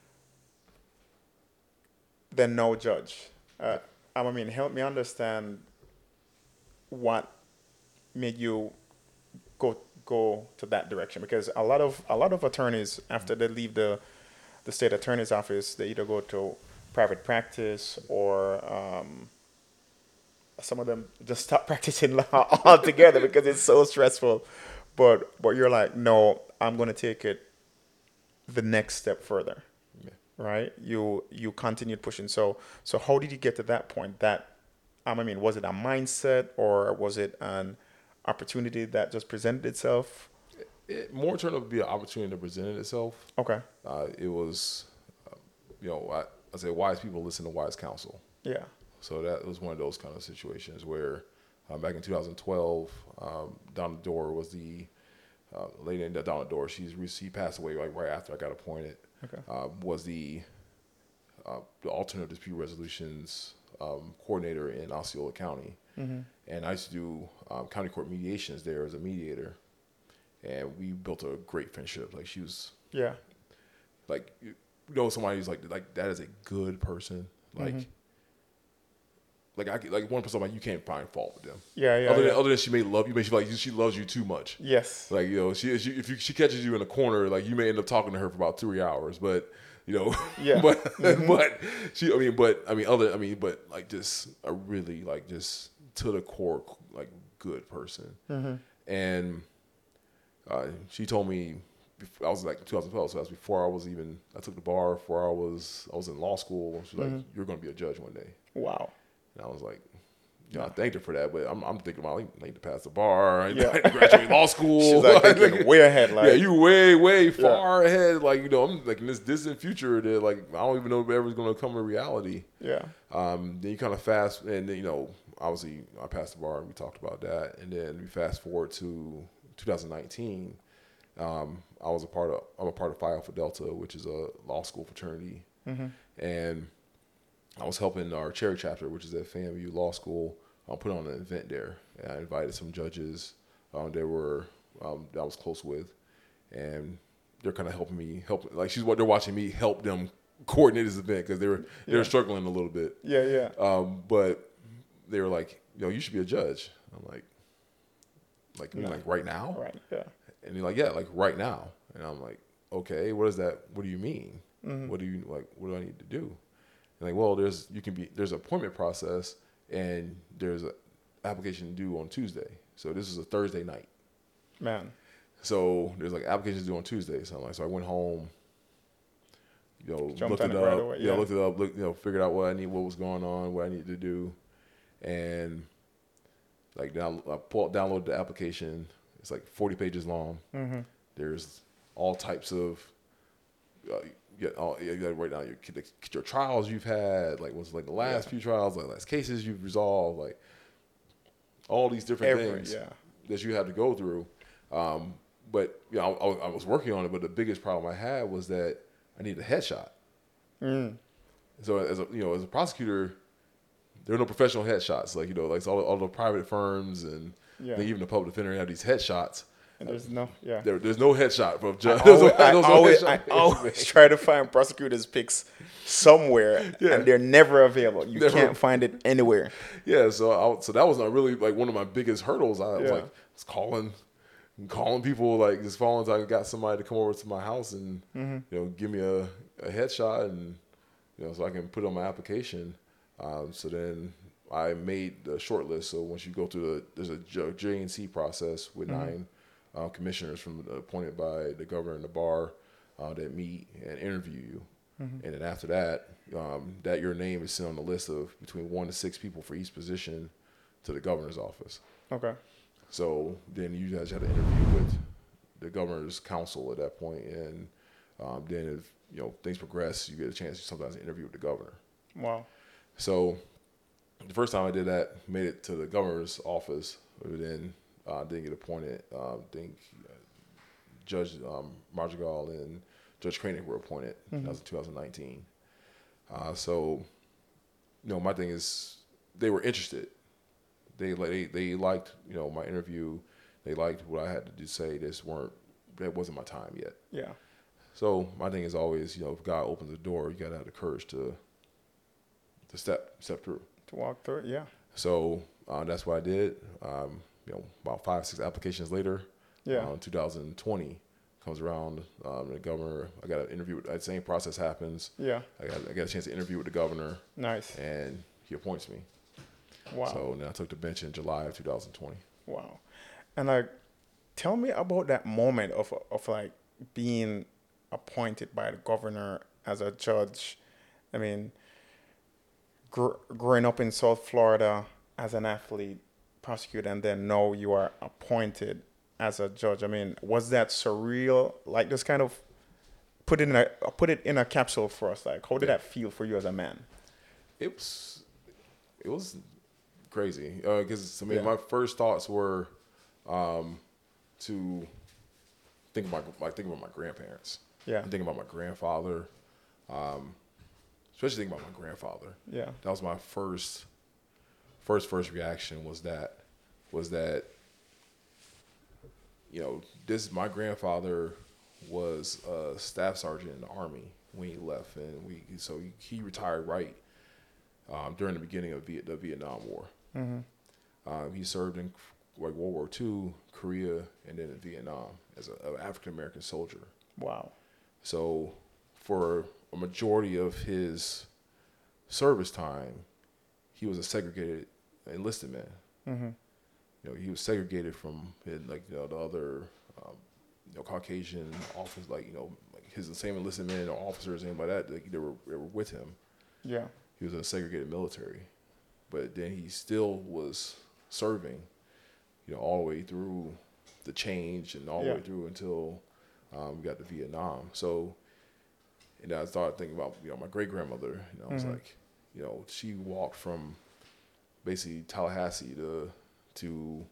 then no judge. Uh, I mean, help me understand what made you go go to that direction, because a lot of a lot of attorneys after they leave the the state attorney's office, they either go to private practice or um, some of them just stop practicing law altogether because it's so stressful. But but you're like, no, I'm going to take it the next step further, Yeah. right? You you continued pushing. So so how did you get to that point? That Um, I mean, was it a mindset or was it an opportunity that just presented itself? It more turned out to be an opportunity that presented itself. Okay. Uh, it was, uh, you know, I, I say wise people listen to wise counsel. Yeah. So that was one of those kind of situations where uh, back in two thousand twelve, um, Donna Dorr was the uh, lady named Donna Dorr. She's she passed away like right after I got appointed. Okay. Uh, was the uh, the alternative dispute resolutions um, coordinator in Osceola County, Mm-hmm. and I used to do um, county court mediations there as a mediator, and we built a great friendship. Like she was Yeah. like you know somebody who's like like that is a good person. Like Mhm. like I could- like one person like you can't find fault with them. Yeah. Yeah. other yeah. than other than she may love you, but she like she loves you too much. Yes. Like you know she, she if you, she catches you in a corner, like you may end up talking to her for about three hours. But you know, Yeah. but but she I mean but I mean other I mean but like just a really like just to the core like good person. Mm-hmm. And uh, she told me I was like twenty twelve, so that's before I was even I took the bar, before I was I was in law school. She was like, "You're going to be a judge one day." Wow. And I was like, you know, I thanked her for that, but I'm, I'm thinking about I need to pass the bar, I need Yeah. to graduate law school. She's like thinking way ahead. Like, yeah, you way way far ahead. Like you know, I'm like in this distant future that like I don't even know if it ever's going to come to reality. yeah. Um, then you kind of fast, and then you know, obviously I passed the bar, and we talked about that, and then we fast forward to two thousand nineteen. Um, I was a part of I'm a part of Phi Alpha Delta, which is a law school fraternity, Mm-hmm. and I was helping our Cherry chapter, which is at F A M U Law School, uh, put on an event there. And I invited some judges um, that were um, that I was close with, and they're kind of helping me help. Like she's what they're watching me help them coordinate this event because they were they Yeah. were struggling a little bit. Yeah. Yeah. Um, but they were like, "Yo, you should be a judge." I'm like, "Like, you mean No. like right now?" Right. Yeah. And they're like, "Yeah, like right now." And I'm like, "Okay, what is that? What do you mean? Mhm. What do you like? What do I need to do?" And like, well, there's you can be there's an appointment process, and there's an application due on Tuesday. So this is a Thursday night. Man. So there's like applications due on Tuesday. So I'm like, so I went home, you know, Jumped looked on it it right up, away, you know, yeah. looked it up, looked, you know, figured out what I need, what was going on, what I needed to do, and like down, I pulled, downloaded the application. It's like forty pages long. Mm-hmm. There's all types of, uh, you got all, you got to write down your your trials you've had, like what's like the last Yeah. few trials, like last cases you've resolved, like all these different Every, things yeah. that you had to go through. Um, but you know, I, I was working on it, but the biggest problem I had was that I needed a headshot. Mm. So as a you know, as a prosecutor, there are no professional headshots. Like you know, like all, all the private firms and Yeah. even the public defender have these headshots. And there's no. Yeah. There, there's no headshot from I judge. always, I There's no always, headshot. I always try to find prosecutors' picks somewhere, Yeah. and they're never available. You Never. can't find it anywhere. Yeah, so I, so that was not really like one of my biggest hurdles. I was Yeah. like was calling, calling people like just calling until I got somebody to come over to my house and Mm-hmm. you know give me a, a headshot and you know so I can put it on my application. Um, so then I made the short list. So once you go through the there's a J and C process with Mm-hmm. nine uh, commissioners from appointed by the governor and the bar uh, that meet and interview you. Mm-hmm. And then after that, um, that your name is sent on the list of between one to six people for each position to the governor's office. Okay. So then you guys had to interview with the governor's council at that point, and um, then if you know things progress, you get a chance to sometimes interview with the governor. Wow. So the first time I did that, made it to the governor's office, but then uh, didn't get appointed. Um, think uh, Judge um, Marjagall and Judge Koenig were appointed. Mm-hmm. That was in two thousand nineteen. Uh, so, you know, my thing is they were interested. They they they liked you know my interview. They liked what I had to do. Say this weren't that wasn't my time yet. Yeah. So my thing is always you know if God opens the door, you gotta have the courage to to step step through. To walk through it. Yeah. So uh, that's what I did. Um, you know, about five six applications later, Yeah. uh, two thousand twenty comes around. Um, the governor, I got an interview. With, that same process happens. Yeah. I got I got a chance to interview with the governor, Nice. and he appoints me. Wow. So then I took the bench in July of two thousand twenty. Wow. And like, tell me about that moment of of like being appointed by the governor as a judge. I mean, gr- growing up in South Florida as an athlete, prosecutor, and then now you are appointed as a judge. I mean, was that surreal? Like, just kind of put it in a put it in a capsule for us. Like, how did Yeah. that feel for you as a man? It was, it was crazy because I mean, Yeah. my first thoughts were um, to think about like think about my grandparents. Yeah. I'm thinking about my grandfather, um, especially thinking about my grandfather. Yeah. That was my first, first first reaction was that, was that, you know, this my grandfather was a staff sergeant in the Army when he left, and we so he, he retired right um, during the beginning of Viet, the Vietnam War. Mm-hmm. Um, he served in like World War Two, Korea, and then in Vietnam as an African American soldier. Wow. So for a majority of his service time, he was a segregated enlisted man. Mm-hmm. You know, he was segregated from his, like you know the other um, you know Caucasian officers, like you know like his the same enlisted men or officers, anybody like that like, they were they were with him. Yeah. He was in a segregated military, but then he still was serving, you know, all the way through the change and all the Yeah. way through until um, we got to Vietnam. So, and I started thinking about, you know, my great grandmother. You know, I was Mhm. like, you know, she walked from basically Tallahassee to to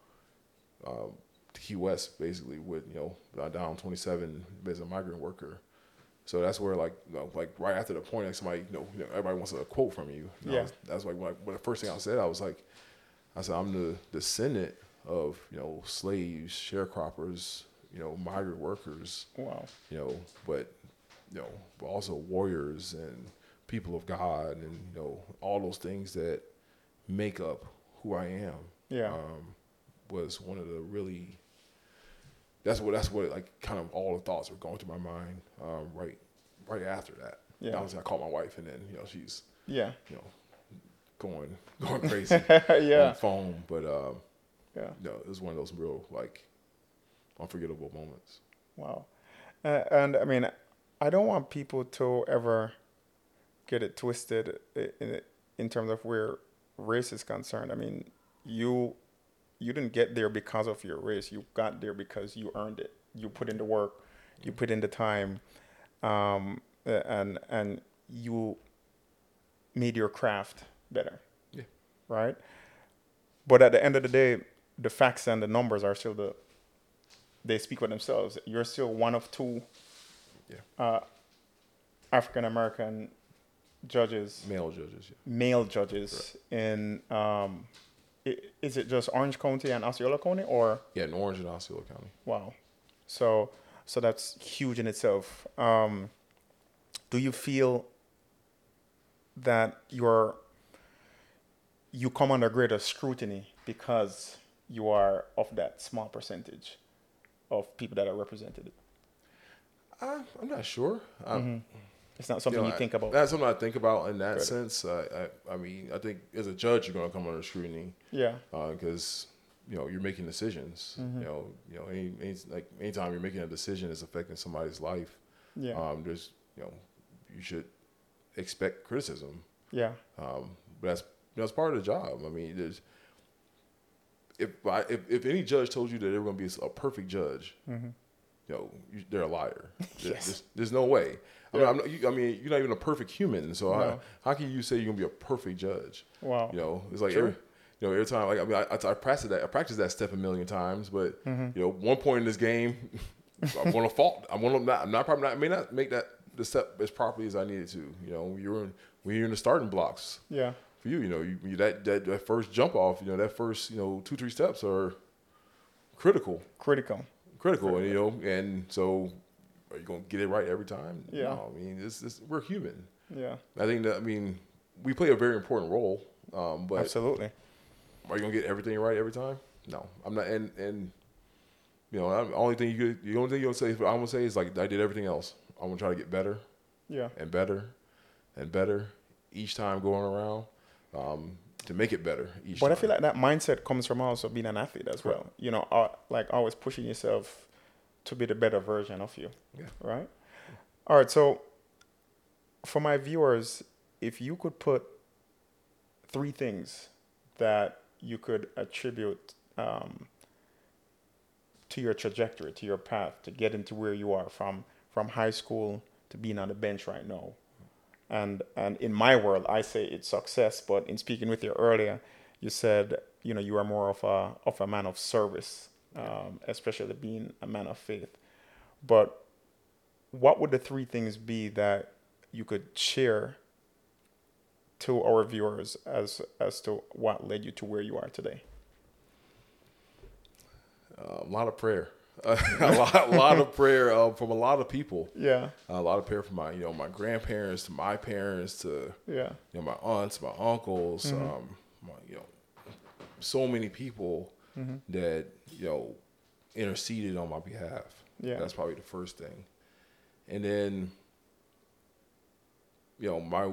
um, to Key West, basically with you know down twenty-seven as a migrant worker. So that's where, like, you know, like right after the point, like somebody, you know, you know everybody wants a quote from you. you know, Yeah. That's like, like when the first thing I said, I was like, I said, I'm the descendant of, you know, slaves, sharecroppers, you know, migrant workers, Wow. you know, but, you know, but also warriors and people of God and, you know, all those things that make up who I am. Yeah. Um, was one of the really, that's what, that's what, like, kind of all the thoughts were going through my mind um, right right after that. Yeah. Obviously, I called my wife, and then, you know, she's, Yeah. you know, going going crazy on Yeah. the phone. But, um, Yeah. you know, it was one of those real, like, unforgettable moments. Wow. Uh, and I mean, I don't want people to ever get it twisted i- in, in terms of where race is concerned. I mean, you you didn't get there because of your race. You got there because you earned it. You put in the work. You put in the time, um, a- and and you made your craft better. Yeah. Right. But at the end of the day, the facts and the numbers are still the they speak for themselves. You're still one of two Yeah. uh, African American judges, Male judges, yeah. male judges in. Um, i- is it just Orange County and Osceola County, or Yeah, in Orange and Osceola County. wow? So, so that's huge in itself. Um, do you feel that you're you come under greater scrutiny because you are of that small percentage of people that are represented? I, I'm not sure. I, It's not something you, know, think I- about. That's something I think about in that Right. sense. I, I, I mean, I think as a judge, you're going to come under scrutiny Yeah. because you know you're making decisions. Mm-hmm. You know, you know, any, any like anytime you're making a decision that's affecting somebody's life, Yeah. um, there's you know you should expect criticism. Yeah. Um, but that's that's part of the job. I mean, there's if I, if if any judge told you that they were going to be a perfect judge, Mm-hmm. you know, you, they're a liar. There- Yes. there's, there's no way. I mean, Yeah. I'm not, you, I mean, you're not even a perfect human. So No. how, how can you say you're gonna be a perfect judge? Wow. You know, it's like True. every, you know, every time. Like I mean, I, I, I practice that. I practice that step a million times. But Mm-hmm. you know, one point in this game, I'm gonna fault. I'm gonna not. I'm not probably not. I may not make that the step as properly as I needed to. You know, when you're in when you're in the starting blocks Yeah. for you. You know, you, you that, that that first jump off. You know, that first you know two three steps are critical. Critical. critical, and you know, and so are you gonna get it right every time? Yeah. No, I mean, it's, it's we're human. Yeah. I think that I mean, we play a very important role, um, but Absolutely. are you gonna get everything right every time? No, I'm not. And and you know, I'm- the only thing you could, the only thing you'll say, I'm gonna say is like I did everything else. I'm gonna try to get better Yeah. and better and better each time going around um, to make it better each But time. I feel like that mindset comes from also being an athlete as well. You know, uh, like always pushing yourself to be the better version of you. Yeah. Right? All right. So for my viewers, if you could put three things that you could attribute um, to your trajectory, to your path, to get into where you are from from high school to being on the bench right now. And and in my world, I say it's success. But in speaking with you earlier, you said you know you are more of a of a man of service, um, especially being a man of faith. But what would the three things be that you could share to our viewers as as to what led you to where you are today? Uh, a lot of prayer, a lot, a lot of prayer uh, from a lot of people. Yeah, a lot of prayer from my, you know, my grandparents to my parents to, yeah, you know, my aunts, my uncles, Mm-hmm. um, my, you know, so many people Mm-hmm. that, you know, interceded on my behalf. Yeah. That's probably the first thing. And then, you know, my,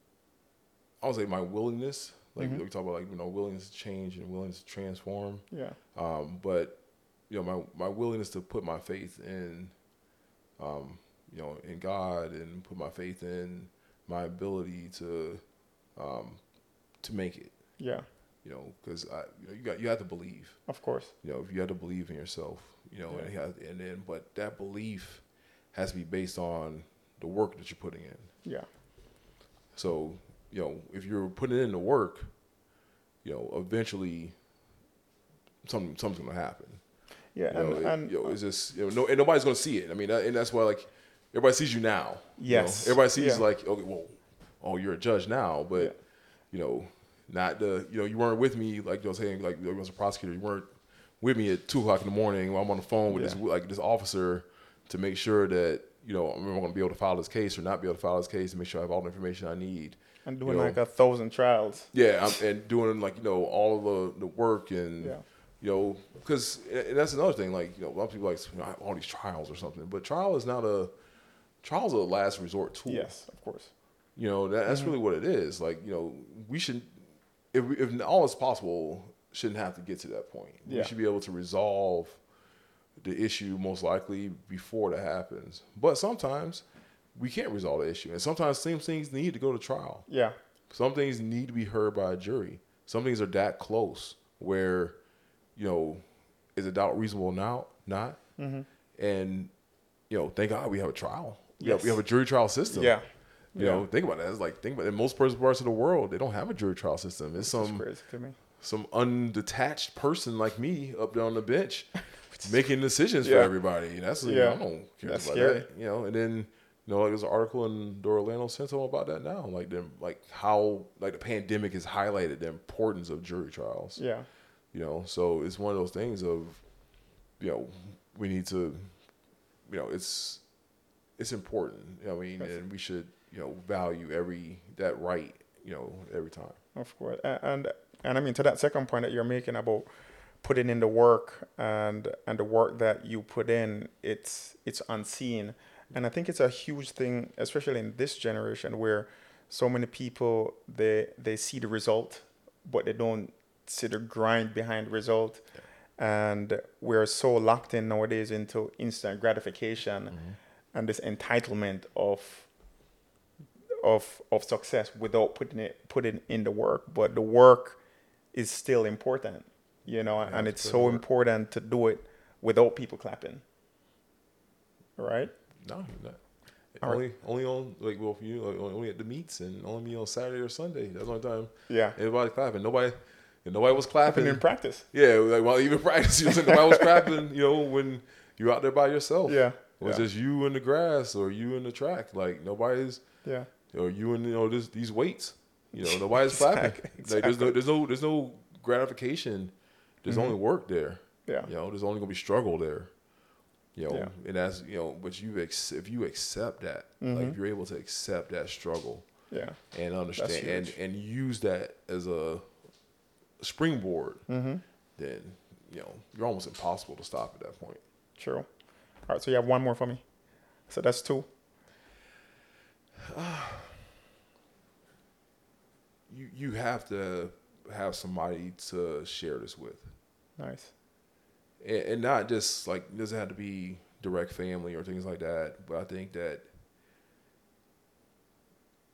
I would say my willingness, like Mhm. we talk about, like, you know, willingness to change and willingness to transform. yeah, Um, but, you know, my, my willingness to put my faith in, um, you know, in God, and put my faith in my ability to, um, to make it, yeah, you know, because I, you know, you got, you have to believe, of course. you know, you have to believe in yourself, you know, Yeah. and, you have, and then, but that belief has to be based on the work that you're putting in. Yeah, So, you know, if you're putting in the work, you know, eventually something, something's going to happen. yeah, You know, and, it- and you know, it's just, you know, no, and nobody's going to see it. I mean, that, and that's why, like, everybody sees you now. you know. Yes. Everybody sees, Yeah. like, okay, well, oh, you're a judge now, but, Yeah. you know, not the, you know, you weren't with me, like, you know, saying, like, you was a prosecutor, you weren't with me at two o'clock in the morning while I'm on the phone with Yeah. this, like, this officer to make sure that, you know, I'm going to be able to file this case or not be able to file this case, and make sure I have all the information I need. and doing you know. like a thousand trials. Yeah, I'm, and doing, like, you know, all of the, the work and, Yeah. you know, because that's another thing. Like, you know, a lot of people like, you know, all these trials or something, but trial is not a trial's a last resort tool. Yes, of course. You know, that, that's Mm-hmm. really what it is. Like, you know, we should, if we, if all is possible, shouldn't have to get to that point. Yeah. We should be able to resolve the issue most likely before that happens. But sometimes we can't resolve the issue, and sometimes same things need to go to trial. Yeah, Some things need to be heard by a jury. Some things are that close where, you know, is a doubt reasonable now? Not. Mm-hmm. And, you know, thank God we have a trial. We, Yes. have, we have a jury trial system. yeah, You yeah. know, think about that. It's like, think about it. In most parts of the world, they don't have a jury trial system. It's It's some crazy to me. some undetached person like me up there on the bench making decisions Yeah. for everybody. That's, you know, Yeah. I don't care That's about scary. that. You know, and then, you know, like there's an article in the Orlando Sentinel about that now. Like them, like how like the pandemic has highlighted the importance of jury trials. Yeah, You know, so it's one of those things of, you know, we need to, you know, it's it's important. You know what I mean, Yes. and we should, you know, value every that right, you know, every time. of course. A- And and I mean to that second point that you're making about putting in the work and and the work that you put in, it's it's unseen. And I think it's a huge thing, especially in this generation where so many people they they see the result, but they don't see the grind behind the result. And we're so locked in nowadays into instant gratification and this entitlement of of of success without putting it putting in the work. But the work is still important, you know, and to it's put in so work. important to do it without people clapping. Right? No, you're not. All Only, only on like well for you, like, only at the meets and only on Saturday or Sunday. That's the only time Yeah. everybody clapping. Nobody, and nobody was clapping. Clapping in practice. Yeah, like well, even practice, you know, nobody was clapping. You know, when you're out there by yourself. Yeah, it was yeah. just you in the grass or you in the track. Like nobody's, Yeah. or you in you know this, these weights. You know, nobody's clapping. Exactly, Like there's no, exactly. there's no, there's no gratification. There's only work there. Yeah. You know, there's only gonna be struggle there. You know, Yeah. and that's you know, but you ex- if you accept that, like if you're able to accept that struggle Yeah. and understand and, huge. and use that as a springboard, Mm-hmm. then you know you're almost impossible to stop at that point. True. All right, so you have one more for me. So that's two. You you have to have somebody to share this with, Nice. and, and not just like it doesn't have to be direct family or things like that. But I think that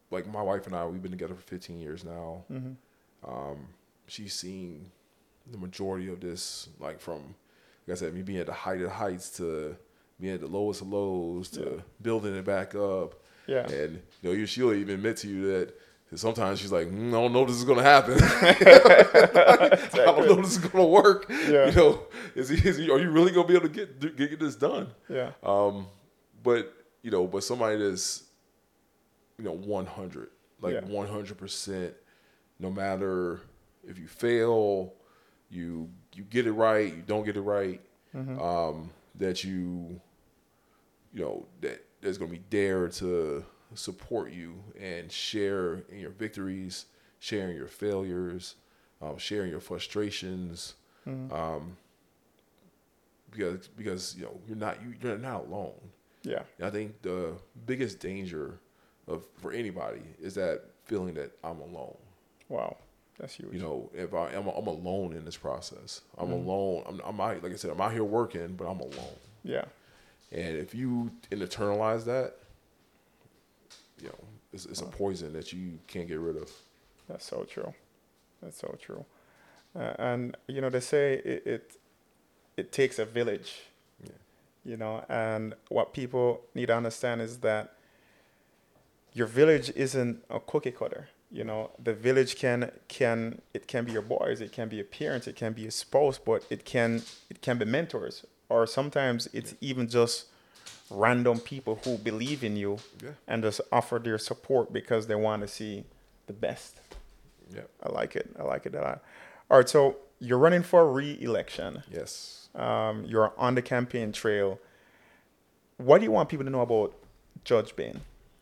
like my wife and I, we've been together for fifteen years now. Mm-hmm. Um, she's seen the majority of this, like from, like I said, me being at the height of heights to being at the lowest of lows to Yeah. building it back up. Yeah. And you know, you- she'll even admit to you that sometimes she's like, mm, I don't know if this is gonna happen. I don't know if this is gonna work. Yeah. You know, is, he, is he, are you really gonna be able to get get, get this done? Yeah. Um, but you know, but somebody that's, you know, one hundred, like Yeah. one hundred percent, no matter if you fail, you you get it right, you don't get it right, Mm-hmm. um, that you, you know, that there's gonna be there to support you and share in your victories, sharing your failures, um, sharing your frustrations, Mm-hmm. um, because because you know you're not you, you're not alone. Yeah. And I think the biggest danger of for anybody is that feeling that I'm alone. Wow. That's huge. You know, if I am, I'm alone in this process. I'm Mm-hmm. alone. I'm, I'm out, like I said, I'm out here working, but I'm alone. Yeah. And if you internalize that, you know, it's, it's a poison that you can't get rid of. That's so true. That's so true. Uh, and you know, they say it, it it takes a village. Yeah. You know, and what people need to understand is that your village isn't a cookie cutter. You know, the village can can it can be your boys, it can be your parents, it can be your spouse, but it can it can be mentors, or sometimes it's even just random people who believe in you Yeah. and just offer their support because they want to see the best. Yeah. I like it. I like it a lot. All right, so you're running for re-election. Yes. Um, you're on the campaign trail. What do you want people to know about Judge Bain?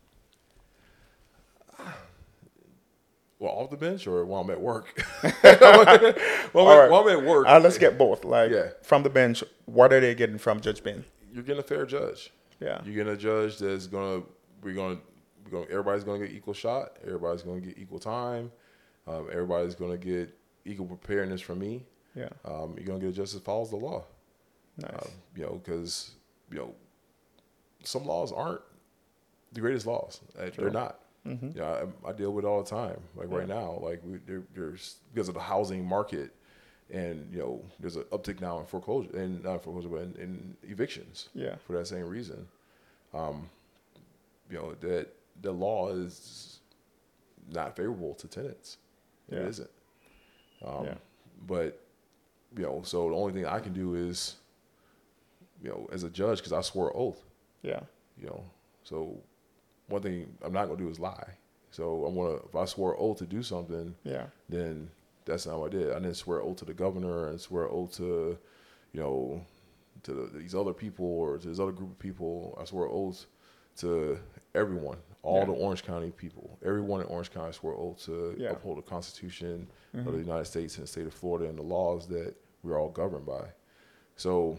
Well, off the bench or while I'm at work? while, I'm at, right. while I'm at work, Uh, let's get both. Like, Yeah. from the bench, what are they getting from Judge Bain? you're getting a fair judge. Yeah. You're getting a judge that's gonna we're gonna we're gonna everybody's gonna get equal shot. Everybody's gonna get equal time. Um, everybody's gonna get equal preparedness from me. Yeah. Um, you're gonna get a judge that follows the law. Nice. Um, you know, because you know some laws aren't the greatest laws. Uh, They're not. Mm-hmm. Yeah, I, I deal with it all the time. Like right now, like we, there, there's because of the housing market, and you know, there's an uptick now in foreclosure and not foreclosure, but in, in evictions. Yeah. For that same reason, um, you know that the law is not favorable to tenants. It Yeah. isn't. Um, Yeah. But you know, so the only thing I can do is, you know, as a judge, because I swore an oath. Yeah. You know, so one thing I'm not gonna do is lie. So I'm gonna if I swore an oath to do something, Yeah. then that's not what I did. I didn't swear an oath to the governor and swear an oath to, you know, to the, these other people or to this other group of people. I swore an oath to everyone, all Yeah. the Orange County people. Everyone in Orange County swore an oath to Yeah. uphold the Constitution Mhm. of the United States and the state of Florida and the laws that we're all governed by. So,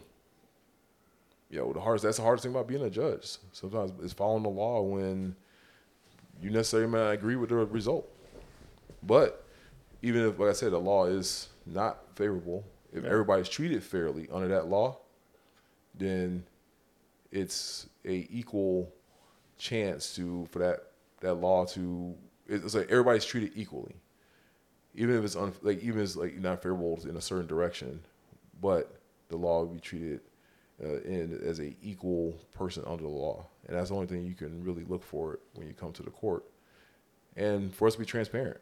you know, the hardest that's the hardest thing about being a judge. Sometimes it's following the law when you necessarily may not agree with the result. But even if, like I said, the law is not favorable, if Yeah. everybody's treated fairly under that law, then it's a equal chance to for that that law to it's like everybody's treated equally, even if it's un, like even if it's like not favorable in a certain direction, but the law will be treated uh, in as a equal person under the law, and that's the only thing you can really look for when you come to the court, and for us to be transparent.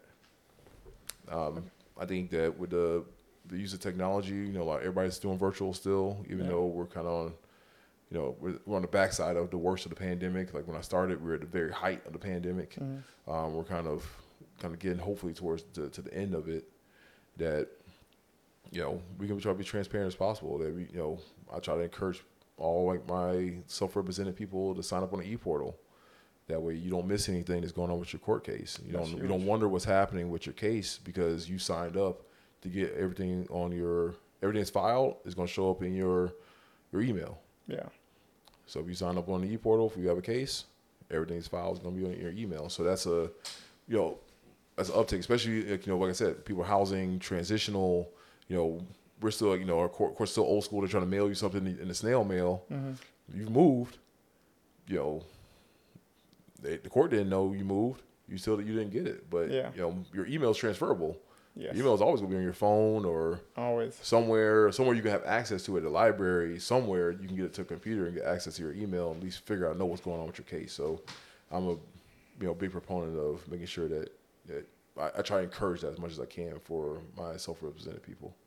Um, I think that with the the use of technology, you know, like everybody's doing virtual still, even Yeah. though we're kind of on, you know, we're, we're on the backside of the worst of the pandemic. Like when I started, we were at the very height of the pandemic. Mm-hmm. Um, we're kind of kind of getting hopefully towards the, to the end of it. That you know we can try to be transparent as possible. That we, you know, I try to encourage all like my self-represented people to sign up on the e-portal. That way you don't miss anything that's going on with your court case. You That's don't you don't huge. wonder what's happening with your case because you signed up to get everything on your everything that's filed is going to show up in your your email. Yeah. So if you sign up on the e-portal, if you have a case, everything's filed is going to be on your email. So that's a, you know, that's an uptick, especially, like, you know, like I said, people housing, transitional, you know, we're still, you know, our court, court's still old school. They're trying to mail you something in the snail mail. Mm-hmm. You've moved, you know, they, the court didn't know you moved. you still you didn't get it. But Yeah. you know, your email is transferable. Yes. Your email is always going to be on your phone or Always. somewhere somewhere you can have access to it, at the library, somewhere you can get it to a computer and get access to your email and at least figure out know what's going on with your case. So I'm a you know big proponent of making sure that, that I, I try to encourage that as much as I can for my self-represented people.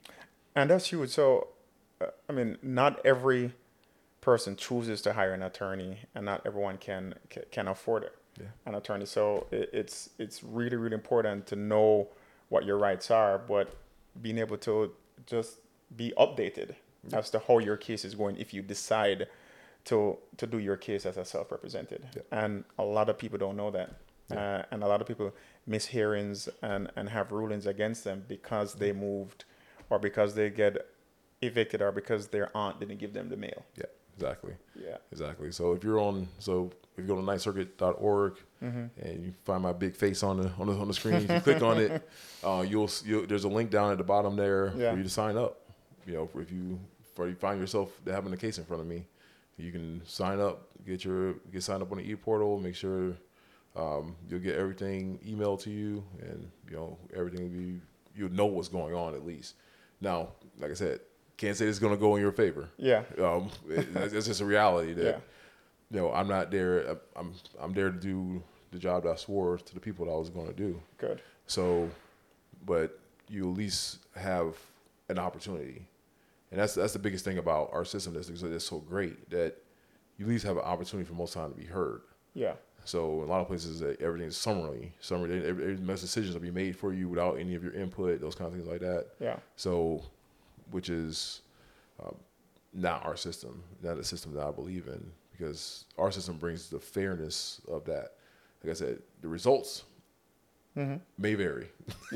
And that's huge. So, uh, I mean, not every person chooses to hire an attorney, and not everyone can can, can afford it, yeah. an attorney. So it, it's it's really really important to know what your rights are, but being able to just be updated yeah. as to how your case is going if you decide to to do your case as a self-represented. Yeah. And a lot of people don't know that. Yeah. Uh, and a lot of people miss hearings and, and have rulings against them because they moved or because they get evicted or because their aunt didn't give them the mail. Yeah, exactly. Yeah. Exactly. So if you're on, so if you go to ninth circuit dot org mm-hmm. and you find my big face on the on the, on the screen, if you click on it, uh, you'll, you'll there's a link down at the bottom there yeah. for you to sign up. You know, if you for you find yourself having a case in front of me, you can sign up, get your get signed up on the e-portal, make sure um, you'll get everything emailed to you, and you know everything will be you'll know what's going on at least. Now, like I said, can't say it's going to go in your favor. Yeah, um, it, it's just a reality that yeah. you know I'm not there. I'm I'm there to do the job that I swore to the people that I was going to do. Good. So, but you at least have an opportunity. And that's that's the biggest thing about our system that's, that's so great, that you at least have an opportunity for most time to be heard. Yeah. So in a lot of places, that everything's summary, summary. Every, most decisions will be made for you without any of your input, those kind of things like that. Yeah. So, which is um, not our system, not a system that I believe in, because our system brings the fairness of that. Like I said, the results mm-hmm. may vary.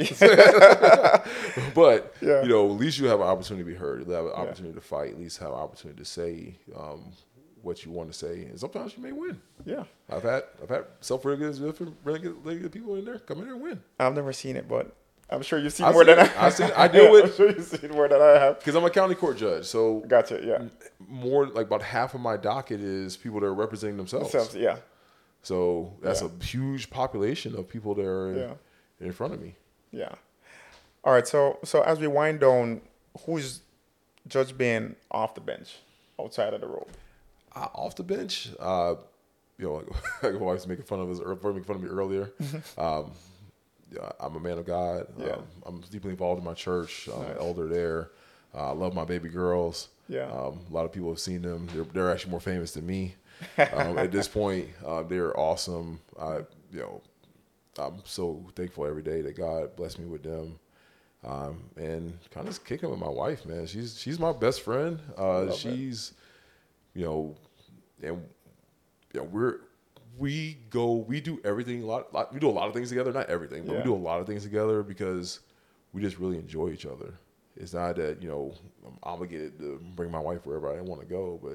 But, yeah. you know, at least you have an opportunity to be heard. You have an opportunity yeah. to fight. At least have an opportunity to say um, what you want to say. And sometimes you may win. Yeah. I've had I've had self-regulated people in there come in there and win. I've never seen it, but I'm sure you've seen I've more seen than it. I have. Seen it. I deal with. I'm sure you've seen more than I have. Because I'm a county court judge. So gotcha, yeah. More, like about half of my docket is people that are representing themselves. themselves yeah. So that's yeah. a huge population of people that are yeah. in front of me. Yeah. All right. So so as we wind down, who's Judge Ben off the bench, outside of the rope? Uh, off the bench, uh, you know, like my wife's making fun of us, or making fun of me earlier. um, yeah, I'm a man of God. Yeah. Um, I'm deeply involved in my church. I'm nice. An elder there. Uh, I love my baby girls. Yeah. Um, a lot of people have seen them. They're, they're actually more famous than me. um, at this point, uh, they're awesome. I, you know, I'm so thankful every day that God blessed me with them, um, and kind of kicking with my wife, man. She's she's my best friend. Uh, she's, that. you know, and you know, we're we go we do everything a lot, lot. We do a lot of things together. Not everything, but yeah. we do a lot of things together because we just really enjoy each other. It's not that, you know, I'm obligated to bring my wife wherever I want to go, but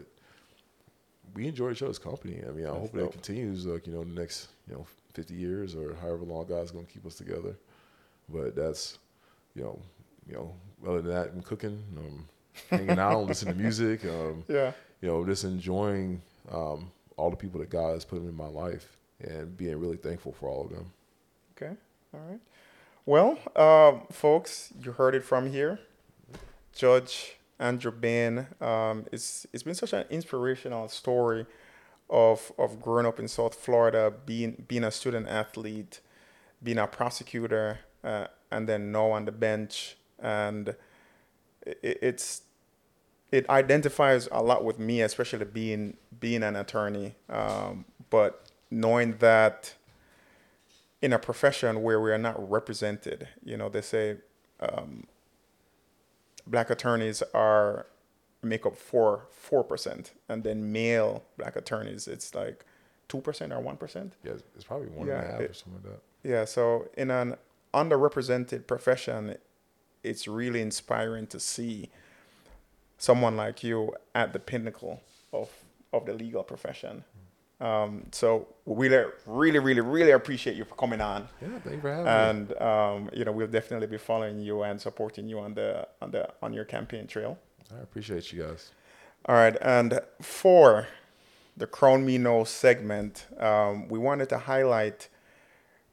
we enjoy each other's company. I mean, I That's hope dope. That continues, like, you know, the next, you know, fifty years or however long God's going to keep us together. But that's, you know, you know, other than that, I'm cooking, um, hanging out, listening to music, um, yeah, you know, just enjoying um, all the people that God has put in my life and being really thankful for all of them. Okay, all right. Well, um, folks, you heard it from here. Judge Andrew Ben, um, it's it's been such an inspirational story of of growing up in South Florida, being being a student athlete, being a prosecutor, uh, and then now on the bench, and it, it's it identifies a lot with me, especially being being an attorney. Um, but knowing that in a profession where we are not represented, you know, they say. Um, Black attorneys are make up four four percent, and then male black attorneys it's like two percent or one percent. Yeah, it's probably one yeah, and a half it, or something like that. Yeah, so in an underrepresented profession, it's really inspiring to see someone like you at the pinnacle of of the legal profession. Um, so we really, really, really appreciate you for coming on. Yeah, thank you for having and, me. And um, you know, we'll definitely be following you and supporting you on the on the on your campaign trail. I appreciate you guys. All right, and for the Crown Me Now segment, um, we wanted to highlight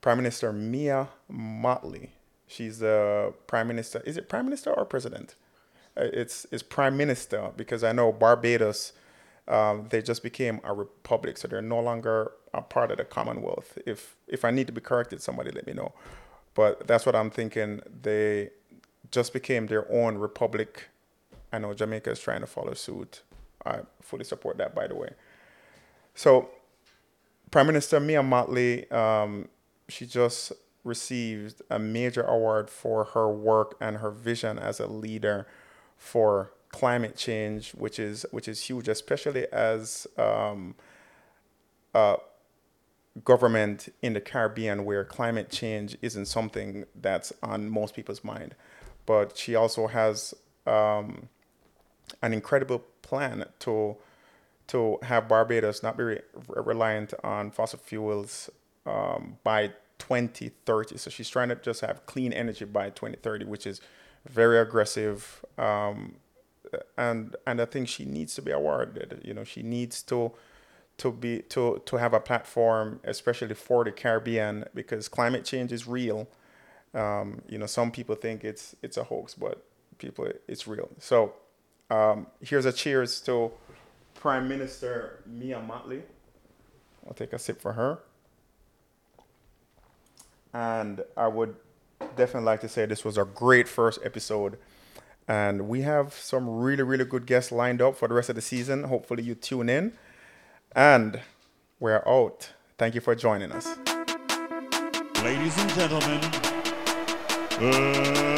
Prime Minister Mia Mottley. She's the Prime Minister. Is it Prime Minister or President? Uh, it's it's Prime Minister, because I know Barbados, um, they just became a republic, so they're no longer a part of the Commonwealth. If if I need to be corrected, somebody let me know. But that's what I'm thinking. They just became their own republic. I know Jamaica is trying to follow suit. I fully support that, by the way. So Prime Minister Mia Mottley, um, she just received a major award for her work and her vision as a leader for climate change, which is which is huge, especially as um, a government in the Caribbean where climate change isn't something that's on most people's mind. But she also has um, an incredible plan to to have Barbados not be re- reliant on fossil fuels um, by twenty thirty. So she's trying to just have clean energy by twenty thirty, which is very aggressive. Um, and and I think she needs to be awarded. You know, she needs to to be to to have a platform, especially for the Caribbean, because climate change is real. Um, you know, some people think it's it's a hoax, but people, it's real. So um, here's a cheers to Prime Minister Mia Mottley. I'll take a sip for her. And I would definitely like to say this was a great first episode. And we have some really, really good guests lined up for the rest of the season. Hopefully you tune in. And we're out. Thank you for joining us. Ladies and gentlemen, uh,